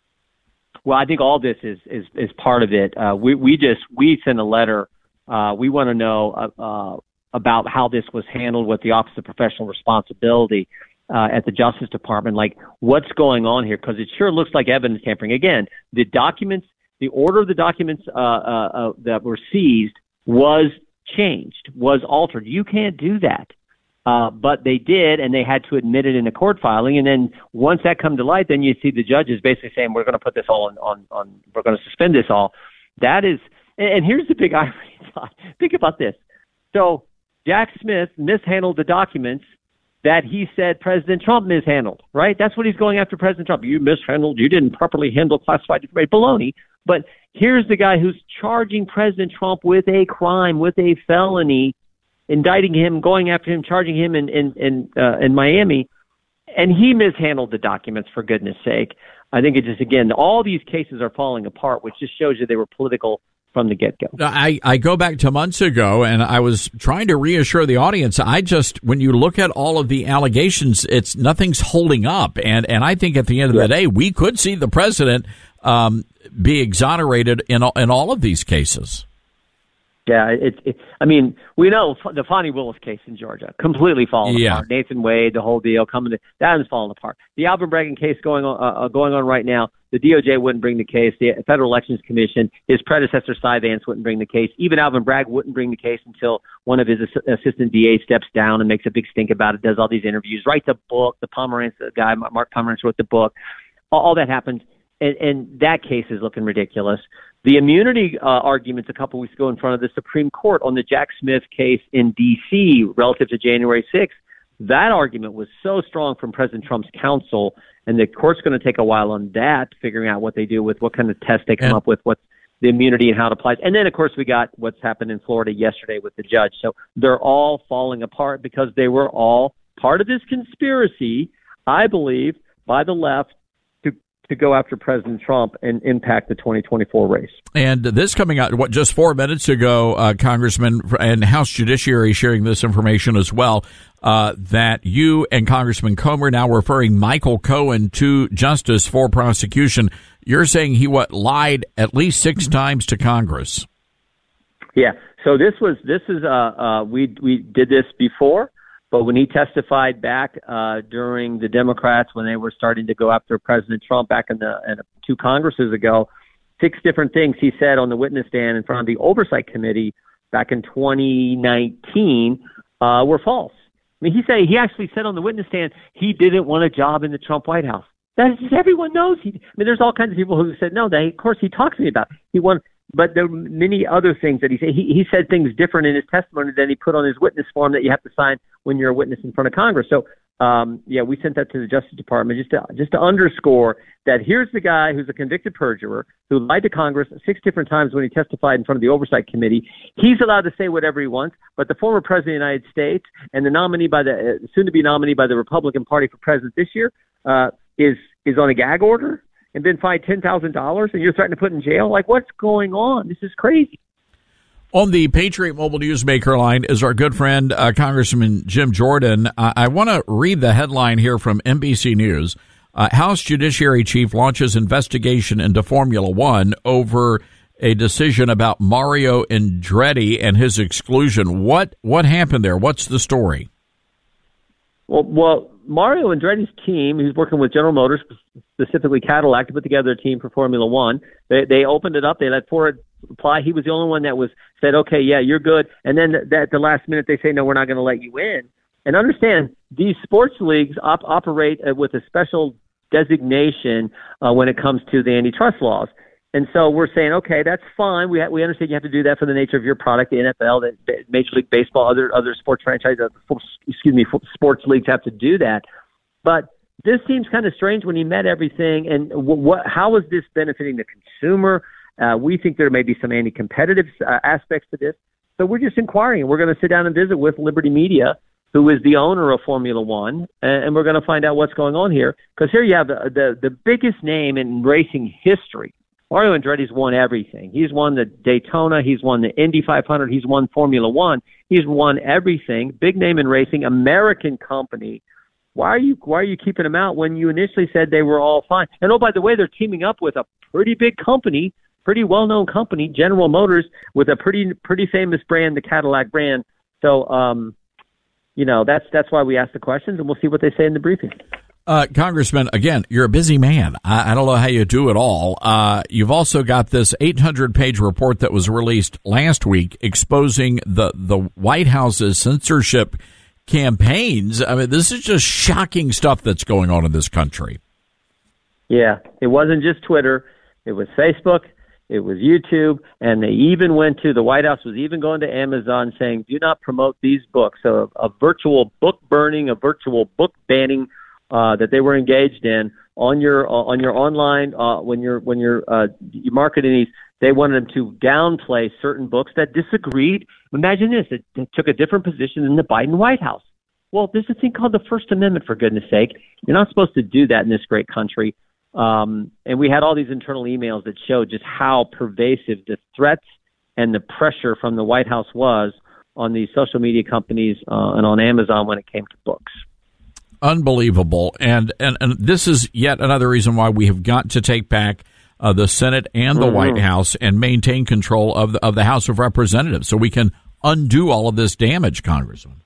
Well, I think all this is part of it. We sent a letter. We want to know about how this was handled with the Office of Professional Responsibility. at the Justice Department, like what's going on here, because it sure looks like evidence tampering. Again, the documents, the order of the documents that were seized was changed, was altered. You can't do that. But they did, and they had to admit it in a court filing. And then once that come to light, then you see the judges basically saying, we're going to put this all on we're going to suspend this all. That is, and here's the big irony. Think about this. So Jack Smith mishandled the documents that he said President Trump mishandled, right? That's what he's going after President Trump. You mishandled, you didn't properly handle classified information. Baloney. But here's the guy who's charging President Trump with a crime, with a felony, indicting him, going after him, charging him in Miami, and he mishandled the documents, for goodness sake. I think it just, again, all these cases are falling apart, which just shows you they were political from the get-go. I go back to months ago, and I was trying to reassure the audience. When you look at all of the allegations, nothing's holding up, and I think at the end of the day, we could see the president be exonerated in all of these cases. Yeah, I mean, we know the Fonnie Willis case in Georgia completely falling apart. Nathan Wade, the whole deal that is falling apart. The Alvin Bragg case going on right now. The DOJ wouldn't bring the case. The Federal Elections Commission, his predecessor Cy Vance, wouldn't bring the case. Even Alvin Bragg wouldn't bring the case until one of his assistant DAs steps down and makes a big stink about it. Does all these interviews, writes a book. The Pomerantz guy, Mark Pomerantz, wrote the book. All that happens, and that case is looking ridiculous. The immunity arguments a couple weeks ago in front of the Supreme Court on the Jack Smith case in D.C. relative to January 6th, that argument was so strong from President Trump's counsel, and the court's going to take a while on that, figuring out what they do with what kind of test they come up with, what's the immunity and how it applies. And then, of course, we got what's happened in Florida yesterday with the judge. So they're all falling apart because they were all part of this conspiracy, I believe, by the left, to go after President Trump and impact the 2024 race. And this coming out, just 4 minutes ago, Congressman and House Judiciary sharing this information as well, that you and Congressman Comer now referring Michael Cohen to justice for prosecution. You're saying he lied at least 6 times to Congress. Yeah. So we did this before. But when he testified back during the Democrats, when they were starting to go after President Trump back in 2 Congresses ago, 6 different things he said on the witness stand in front of the Oversight Committee back in 2019 were false. I mean, he actually said on the witness stand he didn't want a job in the Trump White House. That is just, everyone knows. There's all kinds of people who said no. Of course, he talks to me about he wanted. But there were many other things that he said. He said things different in his testimony than he put on his witness form that you have to sign when you're a witness in front of Congress. So, we sent that to the Justice Department just to underscore that here's the guy who's a convicted perjurer who lied to Congress 6 different times when he testified in front of the Oversight Committee. He's allowed to say whatever he wants, but the former president of the United States and the nominee soon-to-be nominee by the Republican Party for president this year is on a gag order and been fined $10,000, and you're threatening to put in jail? Like, what's going on? This is crazy. On the Patriot Mobile Newsmaker line is our good friend, Congressman Jim Jordan. I want to read the headline here from NBC News. House Judiciary Chief launches investigation into Formula One over a decision about Mario Andretti and his exclusion. What happened there? What's the story? Well, Mario Andretti's team, who's working with General Motors, specifically Cadillac, to put together a team for Formula One. They opened it up. They let Ford apply. He was the only one that said, okay, yeah, you're good. And then at the last minute, they say, no, we're not going to let you in. And understand, these sports leagues operate with a special designation when it comes to the antitrust laws. And so we're saying, okay, that's fine. We understand you have to do that for the nature of your product. The NFL, the Major League Baseball, other sports franchises, sports leagues have to do that. But this seems kind of strange when he met everything. And how is this benefiting the consumer? We think there may be some anti-competitive aspects to this. So we're just inquiring. We're going to sit down and visit with Liberty Media, who is the owner of Formula One, and we're going to find out what's going on here. Because here you have the biggest name in racing history. Mario Andretti's won everything. He's won the Daytona. He's won the Indy 500. He's won Formula One. He's won everything. Big name in racing, American company. Why are you keeping him out when you initially said they were all fine? And, oh, by the way, they're teaming up with a pretty big company, pretty well-known company, General Motors, with a pretty famous brand, the Cadillac brand. So, that's why we ask the questions, and we'll see what they say in the briefing. Congressman, again, you're a busy man. I don't know how you do it all. You've also got this 800-page report that was released last week exposing the White House's censorship campaigns. I mean, this is just shocking stuff that's going on in this country. Yeah, it wasn't just Twitter. It was Facebook. It was YouTube. And they even went to, the White House was even going to Amazon saying, do not promote these books. So a virtual book burning, a virtual book banning that they were engaged in on your online when you're marketing these. They wanted them to downplay certain books that disagreed. Imagine this: it took a different position in the Biden White House. Well, there's a thing called the First Amendment, for goodness sake. You're not supposed to do that in this great country. And we had all these internal emails that showed just how pervasive the threats and the pressure from the White House was on these social media companies and on Amazon when it came to books. Unbelievable. And this is yet another reason why we have got to take back the Senate and the White House and maintain control of the House of Representatives so we can undo all of this damage, Congressman.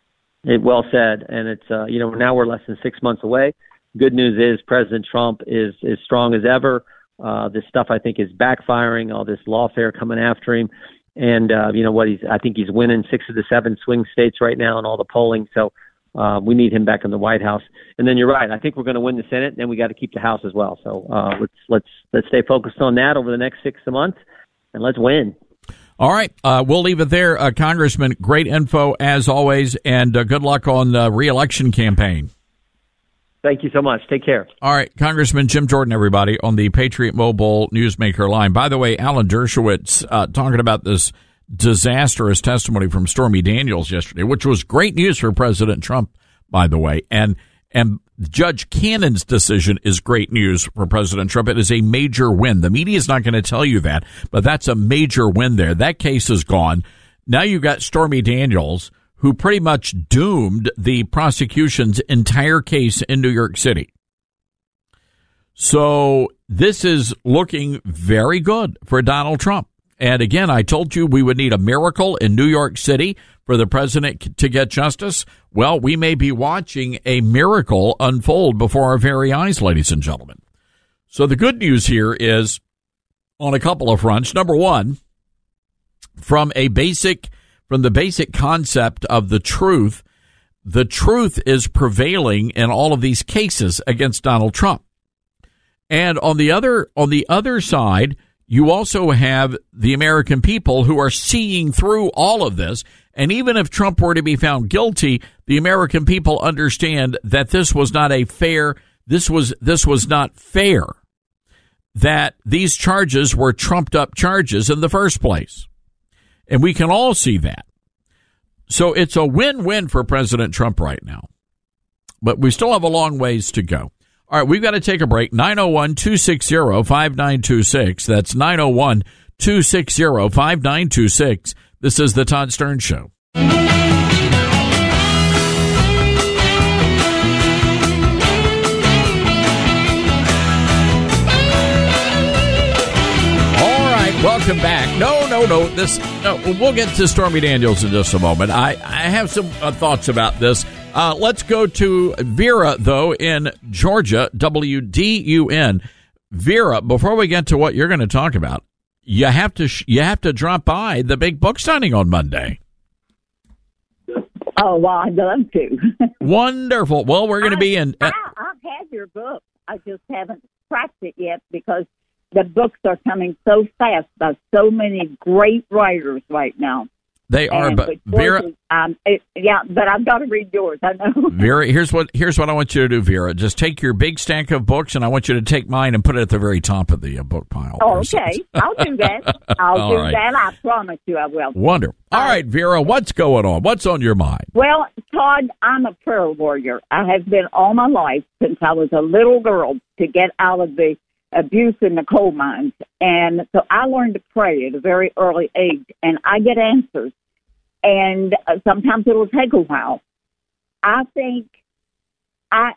Well said. And it's, now we're less than 6 months away. Good news is President Trump is as strong as ever. This stuff, I think, is backfiring, all this lawfare coming after him. And, I think he's winning 6 of the 7 swing states right now in all the polling. So, we need him back in the White House. And then you're right. I think we're going to win the Senate, and then we got to keep the House as well. So let's stay focused on that over the next 6 months, and let's win. All right. We'll leave it there. Congressman, great info as always, and good luck on the re-election campaign. Thank you so much. Take care. All right. Congressman Jim Jordan, everybody, on the Patriot Mobile Newsmaker line. By the way, Alan Dershowitz talking about this disastrous testimony from Stormy Daniels yesterday, which was great news for President Trump, by the way. And Judge Cannon's decision is great news for President Trump. It is a major win. The media is not going to tell you that, but that's a major win there. That case is gone. Now you've got Stormy Daniels, who pretty much doomed the prosecution's entire case in New York City. So this is looking very good for Donald Trump. And again, I told you we would need a miracle in New York City for the president to get justice. Well, we may be watching a miracle unfold before our very eyes, ladies and gentlemen. So the good news here is on a couple of fronts. Number one, from the basic concept of the truth is prevailing in all of these cases against Donald Trump. And on the other side, you also have the American people who are seeing through all of this. And even if Trump were to be found guilty, the American people understand that this was not fair, that these charges were trumped up charges in the first place. And we can all see that. So it's a win-win for President Trump right now. But we still have a long ways to go. All right, we've got to take a break. 901-260-5926. That's 901-260-5926. This is the Todd Stern Show. All right, welcome back. No. We'll get to Stormy Daniels in just a moment. I have some thoughts about this. Let's go to Vera, though, in Georgia, WDUN. Vera, before we get to what you're going to talk about, you have to drop by the big book signing on Monday. Oh, well, I'd love to. Wonderful. Well, we're going to be in. I've had your book. I just haven't cracked it yet because the books are coming so fast by so many great writers right now. They are, but Vera. But I've got to read yours. I know. Vera, here's what I want you to do, Vera. Just take your big stack of books, and I want you to take mine and put it at the very top of the book pile. Oh, okay. I'll do that. I'll do that. I promise you I will. Wonderful. All right, Vera, what's going on? What's on your mind? Well, Todd, I'm a prayer warrior. I have been all my life since I was a little girl to get out of the abuse in the coal mines. And so I learned to pray at a very early age, and I get answers. And sometimes it'll take a while. I think I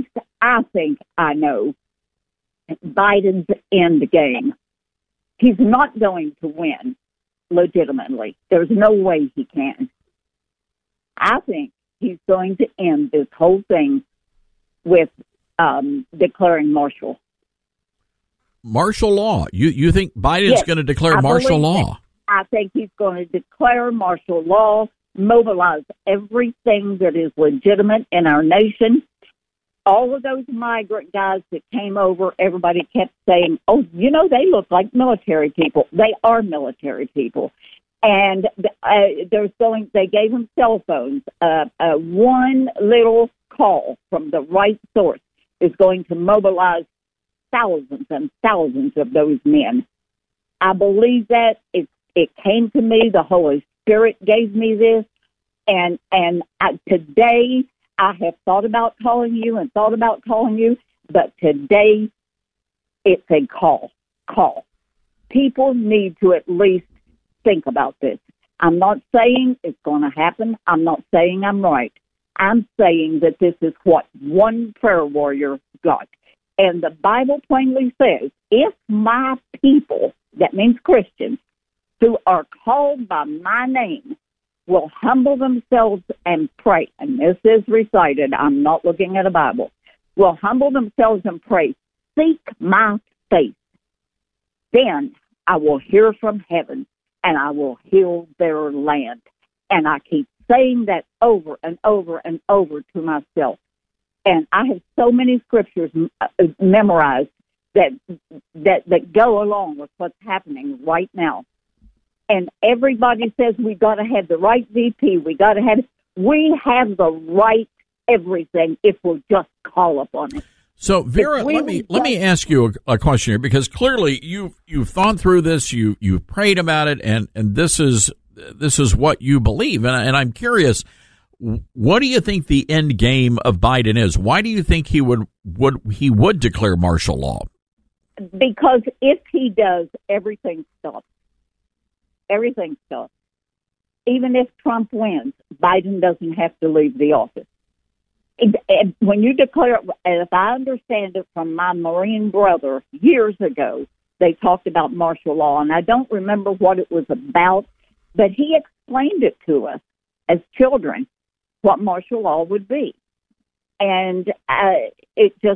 know Biden's in the game. He's not going to win legitimately. There's no way he can. I think he's going to end this whole thing with declaring martial law. You think Biden's going to declare martial law? I think he's going to declare martial law, mobilize everything that is legitimate in our nation. All of those migrant guys that came over, everybody kept saying, oh, they look like military people. They are military people. And they gave them cell phones. One little call from the right source is going to mobilize thousands and thousands of those men. I believe that. It came to me. The Holy Spirit gave me this. And today I have thought about calling you, but today it's a call. People need to at least think about this. I'm not saying it's going to happen. I'm not saying I'm right. I'm saying that this is what one prayer warrior got. And the Bible plainly says, if my people, that means Christians, who are called by my name, will humble themselves and pray, and this is recited, I'm not looking at a Bible, will humble themselves and pray, seek my face, then I will hear from heaven, and I will heal their land. And I keep saying that over and over and over to myself. And I have so many scriptures memorized that go along with what's happening right now. And everybody says we got to have the right VP. We have the right everything if we'll just call upon it. So Vera, let me ask you a question here, because clearly you've thought through this, you've prayed about it, and this is what you believe. And I'm curious, what do you think the end game of Biden is? Why do you think he would declare martial law? Because if he does, everything stops. Everything stops. Even if Trump wins, Biden doesn't have to leave the office. When you declare, as I understand it from my Marine brother years ago, they talked about martial law, and I don't remember what it was about, but he explained it to us as children, what martial law would be. And it just,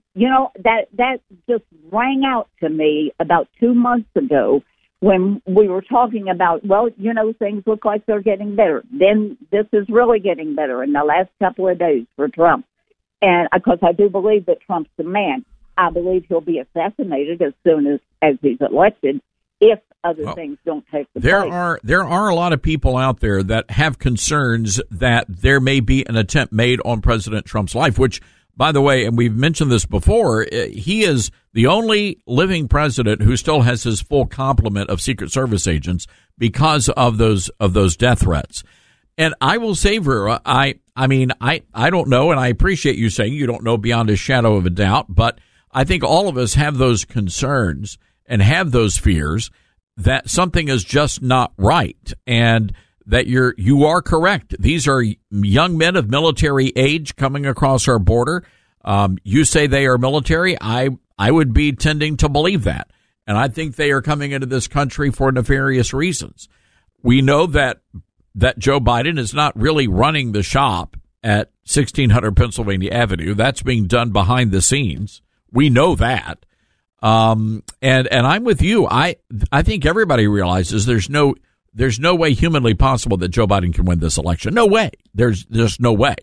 that just rang out to me about 2 months ago when we were talking about, things look like they're getting better. Then this is really getting better in the last couple of days for Trump. And because I do believe that Trump's the man, I believe he'll be assassinated as soon as he's elected if other things don't take the place. There are a lot of people out there that have concerns that there may be an attempt made on President Trump's life, which, by the way, and we've mentioned this before, he is the only living president who still has his full complement of Secret Service agents because of those death threats. And I will say, Vera, I don't know, and I appreciate you saying you don't know beyond a shadow of a doubt, but I think all of us have those concerns and have those fears that something is just not right, and that you are correct. These are young men of military age coming across our border. You say they are military. I would be tending to believe that. And I think they are coming into this country for nefarious reasons. We know that Joe Biden is not really running the shop at 1600 Pennsylvania Avenue. That's being done behind the scenes. We know that. And I'm with you. I think everybody realizes there's no way humanly possible that Joe Biden can win this election. No way. There's just no way.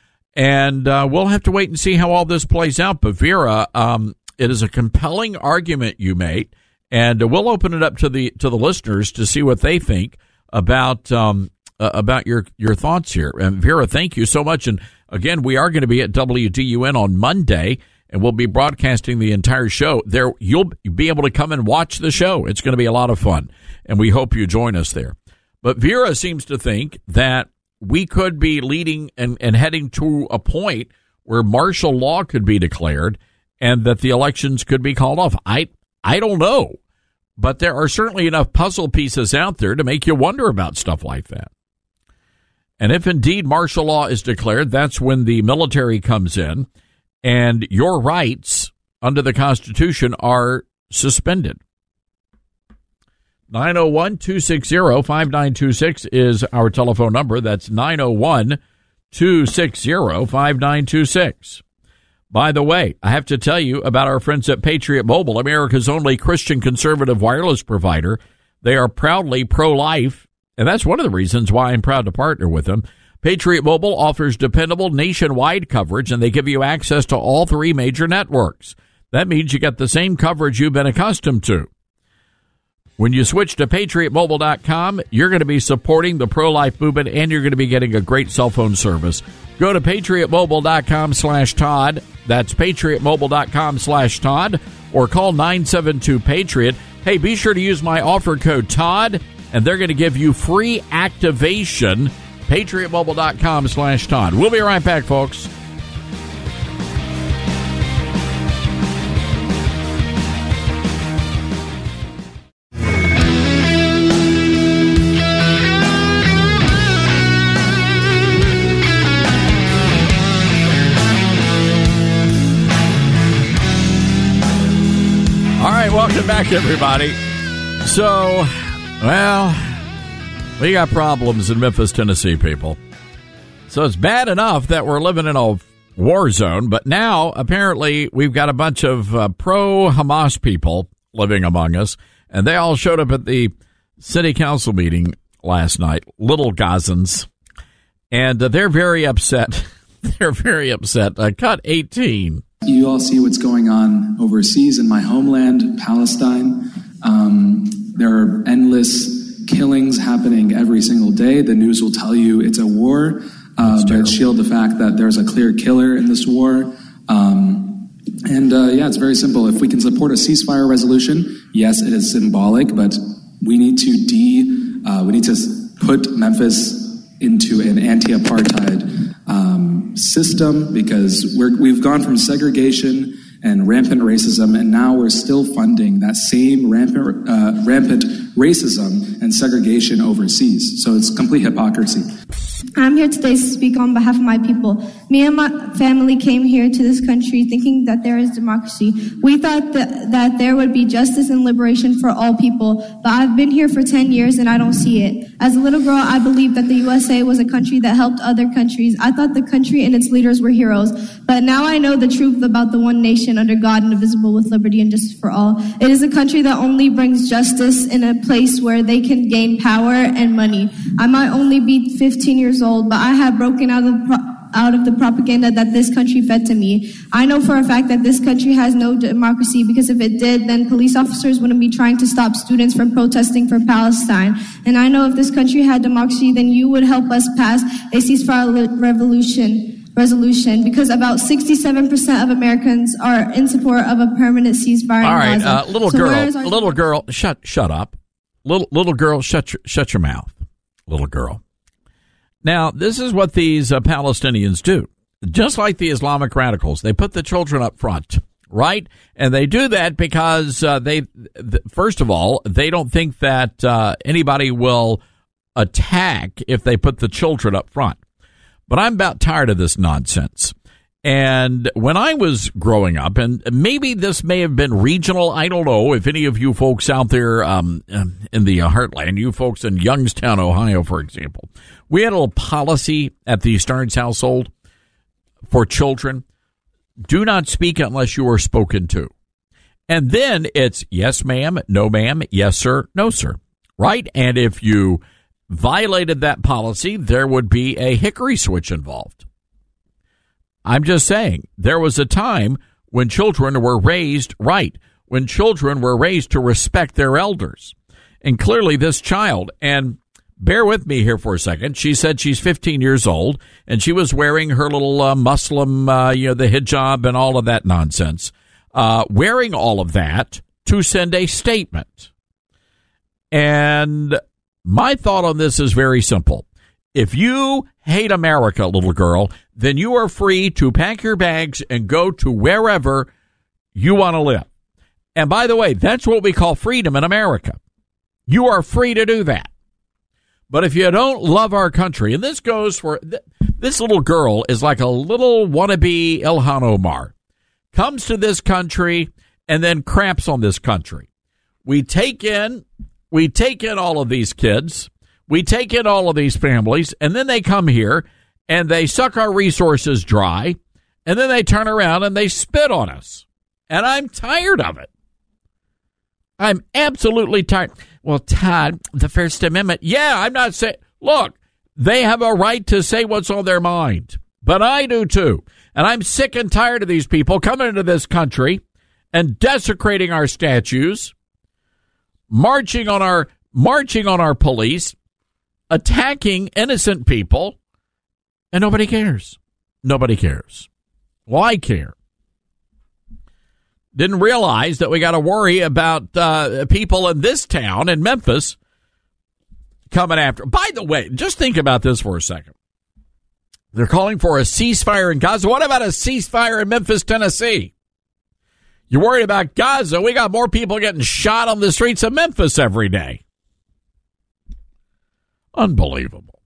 And we'll have to wait and see how all this plays out. But Vera, it is a compelling argument you made, and we'll open it up to the listeners to see what they think about your thoughts here. And Vera, thank you so much. And again, we are going to be at WDUN on Monday, and we'll be broadcasting the entire show there. You'll be able to come and watch the show. It's going to be a lot of fun, and we hope you join us there. But Vera seems to think that we could be leading and heading to a point where martial law could be declared and that the elections could be called off. I don't know, but there are certainly enough puzzle pieces out there to make you wonder about stuff like that. And if indeed martial law is declared, that's when the military comes in and your rights under the Constitution are suspended. 901-260-5926 is our telephone number. That's 888-260-5926. By the way, I have to tell you about our friends at Patriot Mobile, America's only Christian conservative wireless provider. They are proudly pro-life, and that's one of the reasons why I'm proud to partner with them. Patriot Mobile offers dependable nationwide coverage, and they give you access to all three major networks. That means you get the same coverage you've been accustomed to. When you switch to PatriotMobile.com, you're going to be supporting the pro-life movement, and you're going to be getting a great cell phone service. Go to PatriotMobile.com/Todd. That's PatriotMobile.com/Todd, or call 972-PATRIOT. Hey, be sure to use my offer code Todd, and they're going to give you free activation. PatriotMobile.com/Todd. We'll be right back, folks. All right, welcome back, everybody. So, well, we got problems in Memphis, Tennessee, people. So it's bad enough that we're living in a war zone, but now apparently we've got a bunch of pro-Hamas people living among us, and they all showed up at the city council meeting last night, little Gazans, and they're very upset. They're very upset. Cut 18. You all see what's going on overseas in my homeland, Palestine. There are endless killings happening every single day. The news will tell you it's a war, but shield the fact that there's a clear killer in this war. It's very simple. If we can support a ceasefire resolution, yes, it is symbolic, but we need to put Memphis into an anti-apartheid system, because we've gone from segregation and rampant racism, and now we're still funding that same rampant racism and segregation overseas. So it's complete hypocrisy. I'm here today to speak on behalf of my people. Me and my family came here to this country thinking that there is democracy. We thought that there would be justice and liberation for all people, but I've been here for 10 years and I don't see it. As a little girl, I believed that the USA was a country that helped other countries. I thought the country and its leaders were heroes, but now I know the truth about the one nation under God, indivisible, with liberty and justice for all. It is a country that only brings justice in a place where they can gain power and money. I might only be 15 years old, but I have broken out of the propaganda that this country fed to me. I know for a fact that this country has no democracy, because if it did, then police officers wouldn't be trying to stop students from protesting for Palestine. And I know if this country had democracy, then you would help us pass a ceasefire resolution, because about 67% of Americans are in support of a permanent ceasefire. All right, little girl, shut up. Little girl, shut your mouth. Little girl. Now, this is what these Palestinians do. Just like the Islamic radicals, they put the children up front, right? And they do that because first of all, they don't think that anybody will attack if they put the children up front. But I'm about tired of this nonsense. And when I was growing up, and maybe this may have been regional, I don't know if any of you folks out there in the heartland, you folks in Youngstown, Ohio, for example, we had a little policy at the Stearns household for children. Do not speak unless you are spoken to. And then it's yes, ma'am, no, ma'am, yes, sir, no, sir, right? And if you violated that policy, there would be a hickory switch involved. I'm just saying, there was a time when children were raised right, when children were raised to respect their elders. And clearly this child, and bear with me here for a second, she said she's 15 years old, and she was wearing her little Muslim, the hijab and all of that nonsense, wearing all of that to send a statement. And my thought on this is very simple. If you hate America, little girl, then you are free to pack your bags and go to wherever you want to live. And by the way, that's what we call freedom in America. You are free to do that. But if you don't love our country, and this goes for, this little girl is like a little wannabe Ilhan Omar, comes to this country and then craps on this country. We take in all of these kids. We take in all of these families, and then they come here, and they suck our resources dry, and then they turn around and they spit on us. And I'm tired of it. I'm absolutely tired. Well, Todd, the First Amendment. Yeah, I'm not saying, look, they have a right to say what's on their mind. But I do too. And I'm sick and tired of these people coming into this country and desecrating our statues, marching on our police, attacking innocent people, and nobody cares. Nobody cares. Well, I care. Didn't realize that we got to worry about people in this town, in Memphis, coming after. By the way, just think about this for a second. They're calling for a ceasefire in Gaza. What about a ceasefire in Memphis, Tennessee? You're worried about Gaza. We got more people getting shot on the streets of Memphis every day. Unbelievable.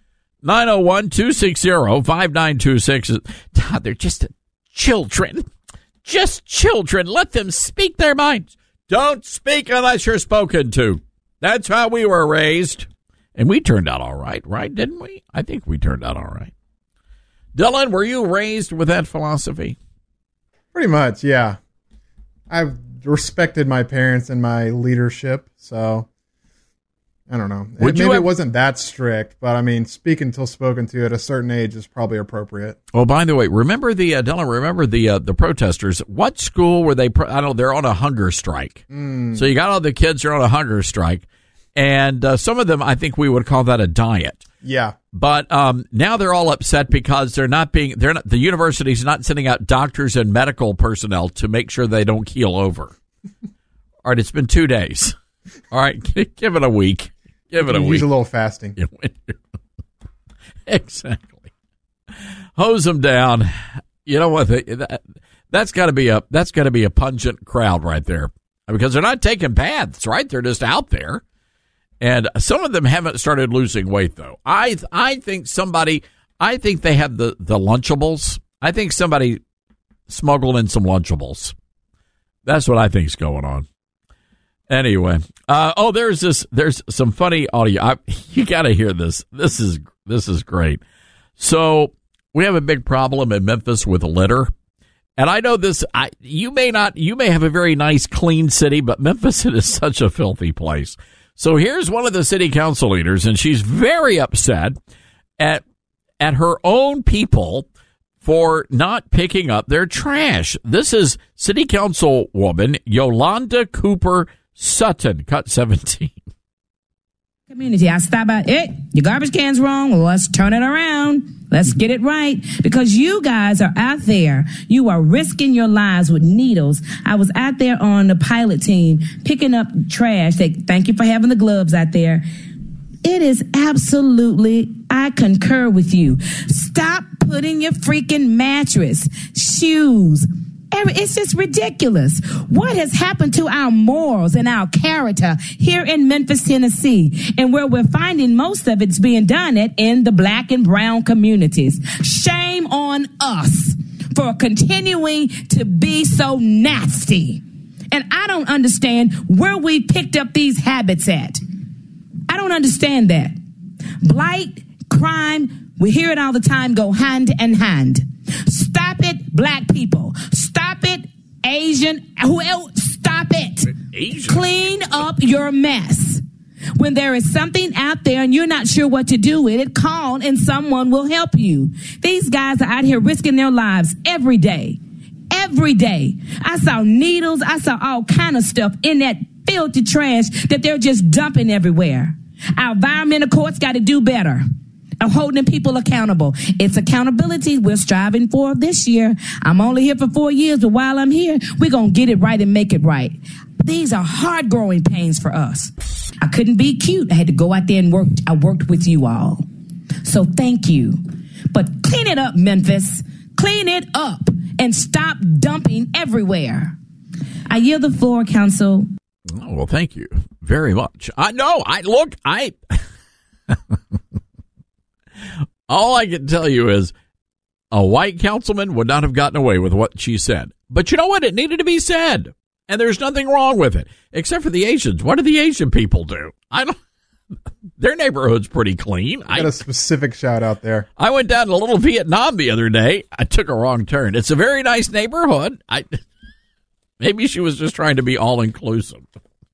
901-260-5926. Todd, they're just children. Just children. Let them speak their minds. Don't speak unless you're spoken to. That's how we were raised. And we turned out all right, didn't we? I think we turned out all right. Dylan, were you raised with that philosophy? Pretty much, yeah. I've respected my parents and my leadership, so I don't know. Maybe it wasn't that strict, but I mean, speak until spoken to at a certain age is probably appropriate. Oh, by the way, remember Dylan, remember the protesters. What school were they? I don't know, they're on a hunger strike. So you got all the kids are on a hunger strike, and some of them, I think we would call that a diet. Yeah. But now they're all upset because the university's not sending out doctors and medical personnel to make sure they don't keel over. All right, it's been 2 days. All right, give it a week. Give it a week. Use a little fasting. Exactly. Hose them down. You know what? That's got to be a pungent crowd right there, because they're not taking baths, right? They're just out there. And some of them haven't started losing weight, though. I think they have the Lunchables. I think somebody smuggled in some Lunchables. That's what I think's going on. Anyway, there's some funny audio. You got to hear this. This is great. So we have a big problem in Memphis with litter. And I know this, you may have a very nice, clean city, but Memphis is such a filthy place. So here's one of the city council leaders, and she's very upset at her own people for not picking up their trash. This is city council woman Yolanda Cooper Sutton, cut 17. Community, I stop by, your garbage can's wrong. Well, let's turn it around. Let's get it right, because you guys are out there. You are risking your lives with needles. I was out there on the pilot team picking up trash. Thank you for having the gloves out there. It is absolutely, I concur with you. Stop putting your freaking mattress, shoes, it's just ridiculous. What has happened to our morals and our character here in Memphis, Tennessee, and where we're finding most of it's being done in the black and brown communities? Shame on us for continuing to be so nasty. And I don't understand where we picked up these habits at. I don't understand that. Blight, crime, we hear it all the time, go hand in hand. Stop it, black people. Stop it, Asian. Stop it. Asian. Clean up your mess. When there is something out there and you're not sure what to do with it, call and someone will help you. These guys are out here risking their lives every day. Every day. I saw needles. I saw all kind of stuff in that filthy trash that they're just dumping everywhere. Our environmental courts got to do better of holding people accountable. It's accountability we're striving for this year. I'm only here for 4 years, but while I'm here, we're going to get it right and make it right. These are hard growing pains for us. I couldn't be cute. I had to go out there and work. I worked with you all. So thank you. But clean it up, Memphis. Clean it up and stop dumping everywhere. I yield the floor, Council. Oh, well, thank you very much. All I can tell you is a white councilman would not have gotten away with what she said. But you know what? It needed to be said. And there's nothing wrong with it, except for the Asians. What do the Asian people do? Their neighborhood's pretty clean. I got a specific shout out there. I went down to Little Vietnam the other day. I took a wrong turn. It's a very nice neighborhood. Maybe she was just trying to be all-inclusive.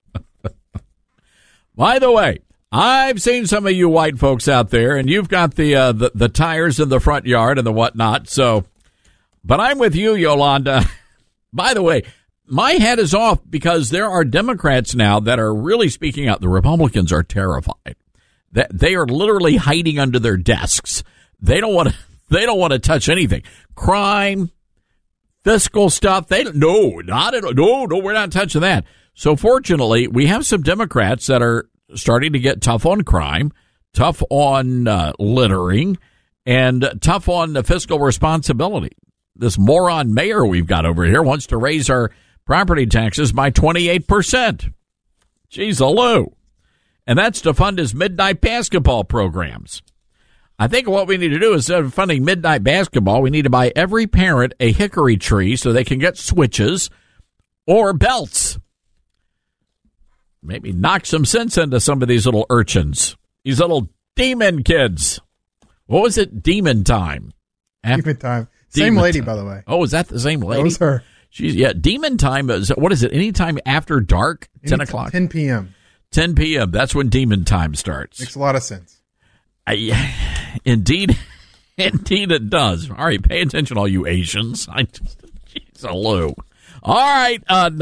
By the way, I've seen some of you white folks out there, and you've got the tires in the front yard and the whatnot. So, but I'm with you, Yolanda. By the way, my head is off because there are Democrats now that are really speaking out. The Republicans are terrified. They are literally hiding under their desks. They don't want to touch anything. Crime, fiscal stuff. We're not touching that. So fortunately, we have some Democrats that are starting to get tough on crime, tough on littering, and tough on the fiscal responsibility. This moron mayor we've got over here wants to raise our property taxes by 28%. Jeez, hello. And that's to fund his midnight basketball programs. I think what we need to do is, instead of funding midnight basketball, we need to buy every parent a hickory tree so they can get switches or belts. Maybe knock some sense into some of these little urchins, these little demon kids. What was it? Demon Time. Demon Time. Same lady, by the way. Oh, is that the same lady? That was her. Demon Time is, what is it? Anytime after dark? 10 o'clock? 10 p.m. 10 p.m. That's when Demon Time starts. Makes a lot of sense. Indeed it does. All right, pay attention, all you Asians. Jeez, hello. All right,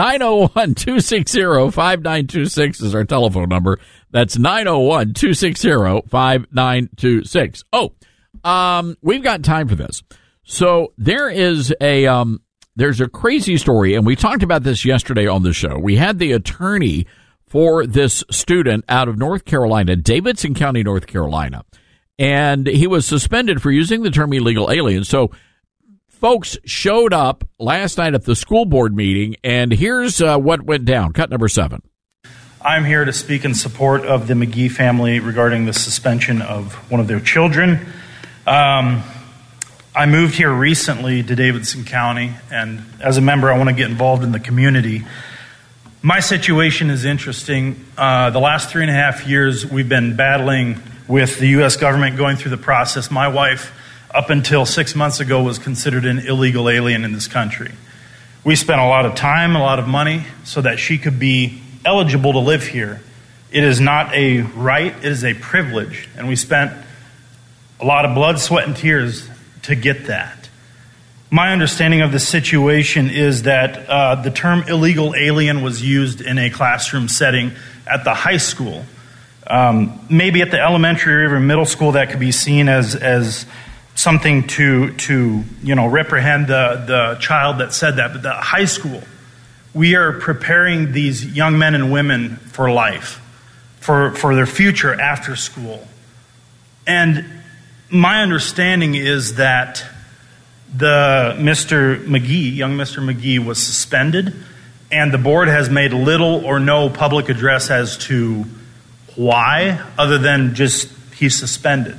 901-260-5926 is our telephone number. That's 901-260-5926. Oh, we've got time for this. So there's a crazy story, and we talked about this yesterday on the show. We had the attorney for this student out of North Carolina, Davidson County, North Carolina, and he was suspended for using the term illegal alien. So folks showed up last night at the school board meeting, and here's what went down. Cut number 7. I'm here to speak in support of the McGee family regarding the suspension of one of their children. I moved here recently to Davidson County, and as a member, I want to get involved in the community. My situation is interesting. The last 3.5 years, we've been battling with the U.S. government, going through the process. My wife, up until 6 months ago, was considered an illegal alien in this country. We spent a lot of time, a lot of money, so that she could be eligible to live here. It is not a right, it is a privilege, and we spent a lot of blood, sweat, and tears to get that. My understanding of the situation is that the term illegal alien was used in a classroom setting at the high school. Maybe at the elementary or even middle school that could be seen as something to reprehend the child that said that. But the high school, we are preparing these young men and women for life, for their future after school. And my understanding is that young Mr. McGee was suspended, and the board has made little or no public address as to why, other than just he's suspended.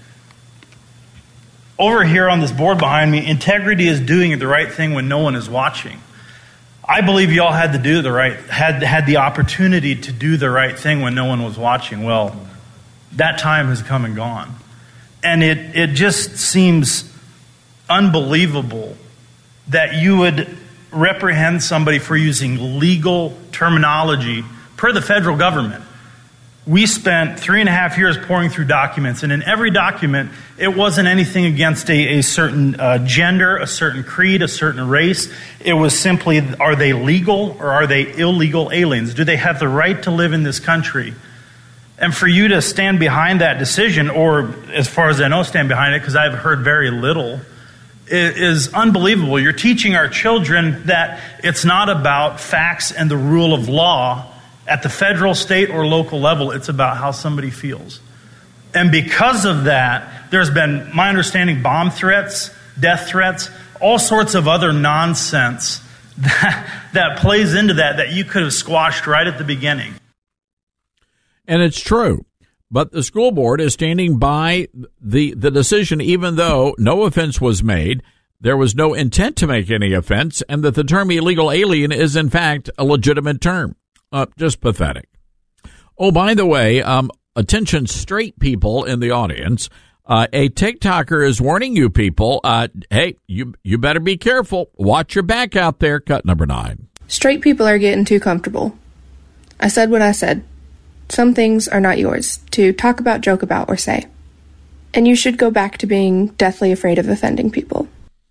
Over here on this board behind me, integrity is doing the right thing when no one is watching. I believe y'all had the opportunity to do the right thing when no one was watching. Well, that time has come and gone. And it just seems unbelievable that you would reprehend somebody for using legal terminology per the federal government. We spent 3.5 years pouring through documents, and in every document, it wasn't anything against a certain gender, a certain creed, a certain race. It was simply, are they legal or are they illegal aliens? Do they have the right to live in this country? And for you to stand behind that decision, or as far as I know, stand behind it, because I've heard very little, is unbelievable. You're teaching our children that it's not about facts and the rule of law at the federal, state, or local level. It's about how somebody feels. And because of that, there's been, my understanding, bomb threats, death threats, all sorts of other nonsense that plays into that you could have squashed right at the beginning. And it's true. But the school board is standing by the decision, even though no offense was made, there was no intent to make any offense, and that the term illegal alien is, in fact, a legitimate term. Just pathetic. Oh, by the way, attention straight people in the audience. A TikToker is warning you people, hey, you better be careful. Watch your back out there. Cut number 9. Straight people are getting too comfortable. I said what I said. Some things are not yours to talk about, joke about, or say. And you should go back to being deathly afraid of offending people.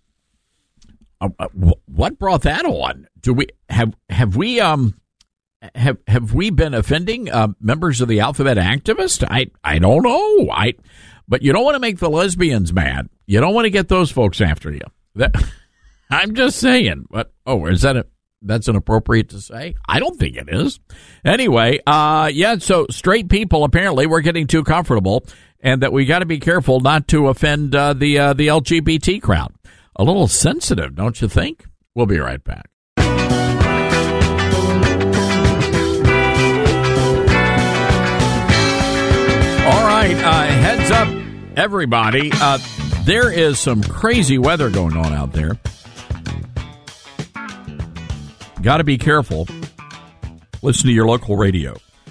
What brought that on? Do we have we been offending members of the Alphabet Activist? I don't know. But you don't want to make the lesbians mad. You don't want to get those folks after you. I'm just saying. But that's inappropriate to say? I don't think it is. Anyway, so straight people, apparently, we're getting too comfortable, and that we got to be careful not to offend the LGBT crowd. A little sensitive, don't you think? We'll be right back. All right, heads up, everybody. There is some crazy weather going on out there. Got to be careful. Listen to your local radio.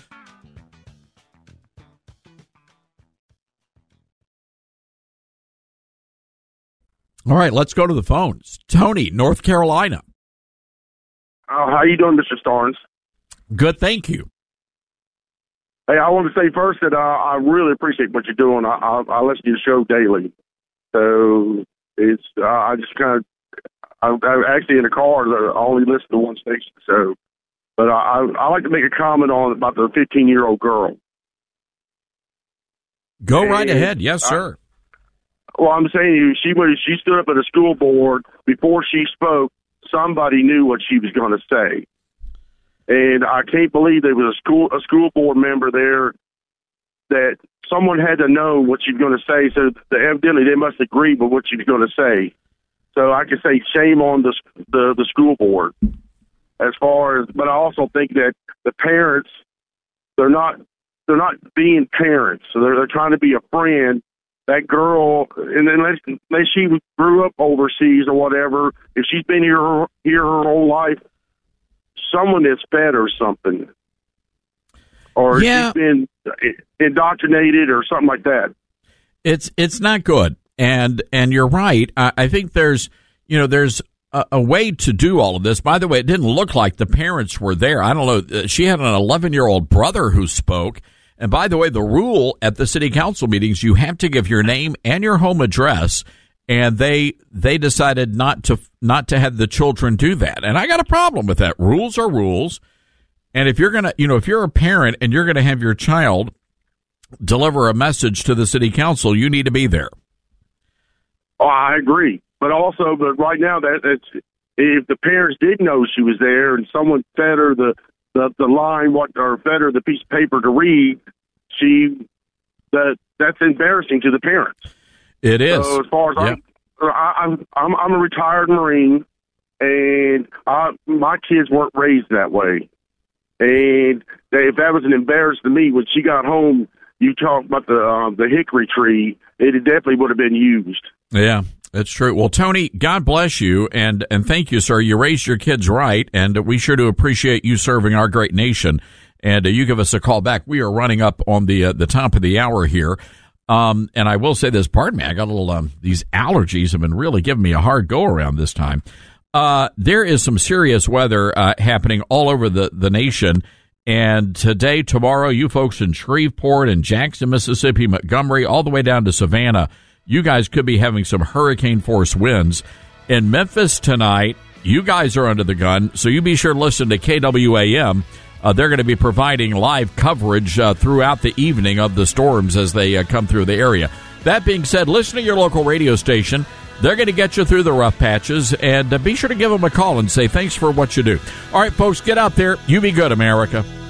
All right, let's go to the phones. Tony, North Carolina. How you doing, Mr. Starnes? Good, thank you. Hey, I want to say first that I really appreciate what you're doing. I listen to your show daily. So it's I just kind of I'm actually in the car. I only listen to one station. So, but I like to make a comment about the 15-year-old girl. Go right ahead. Yes, sir. Well, I'm saying she stood up at a school board. Before she spoke, somebody knew what she was going to say. And I can't believe there was a school board member there that someone had to know what she was going to say. So evidently they must agree with what she was going to say. So I can say shame on the school board. But I also think that the parents, they're not being parents. So they're trying to be a friend. That girl, and unless she grew up overseas or whatever, if she's been here her whole life, someone has fed her something, or she's been indoctrinated or something like that. It's not good, and you're right. I think there's a way to do all of this. By the way, it didn't look like the parents were there. I don't know. She had an 11-year-old brother who spoke. And by the way, the rule at the city council meetings, you have to give your name and your home address. And they decided not to have the children do that. And I got a problem with that. Rules are rules. And if you're if you're a parent and you're going to have your child deliver a message to the city council, you need to be there. Oh, I agree. But right now, if the parents did know she was there and someone fed her the line, or fed her the piece of paper to read, that's embarrassing to the parents. It is. So as far as I'm a retired Marine, and my kids weren't raised that way. And if that was an embarrassment to me, when she got home, you talked about the hickory tree, it definitely would have been used. Yeah. That's true. Well, Tony, God bless you, and thank you, sir. You raised your kids right, and we sure do appreciate you serving our great nation. And you give us a call back. We are running up on the top of the hour here. And I will say this, pardon me, I got a little, these allergies have been really giving me a hard go around this time. There is some serious weather happening all over the nation. And today, tomorrow, you folks in Shreveport and Jackson, Mississippi, Montgomery, all the way down to Savannah, you guys could be having some hurricane force winds. In Memphis tonight, you guys are under the gun, so you be sure to listen to KWAM. They're going to be providing live coverage throughout the evening of the storms as they come through the area. That being said, listen to your local radio station. They're going to get you through the rough patches, and be sure to give them a call and say thanks for what you do. All right, folks, get out there. You be good, America.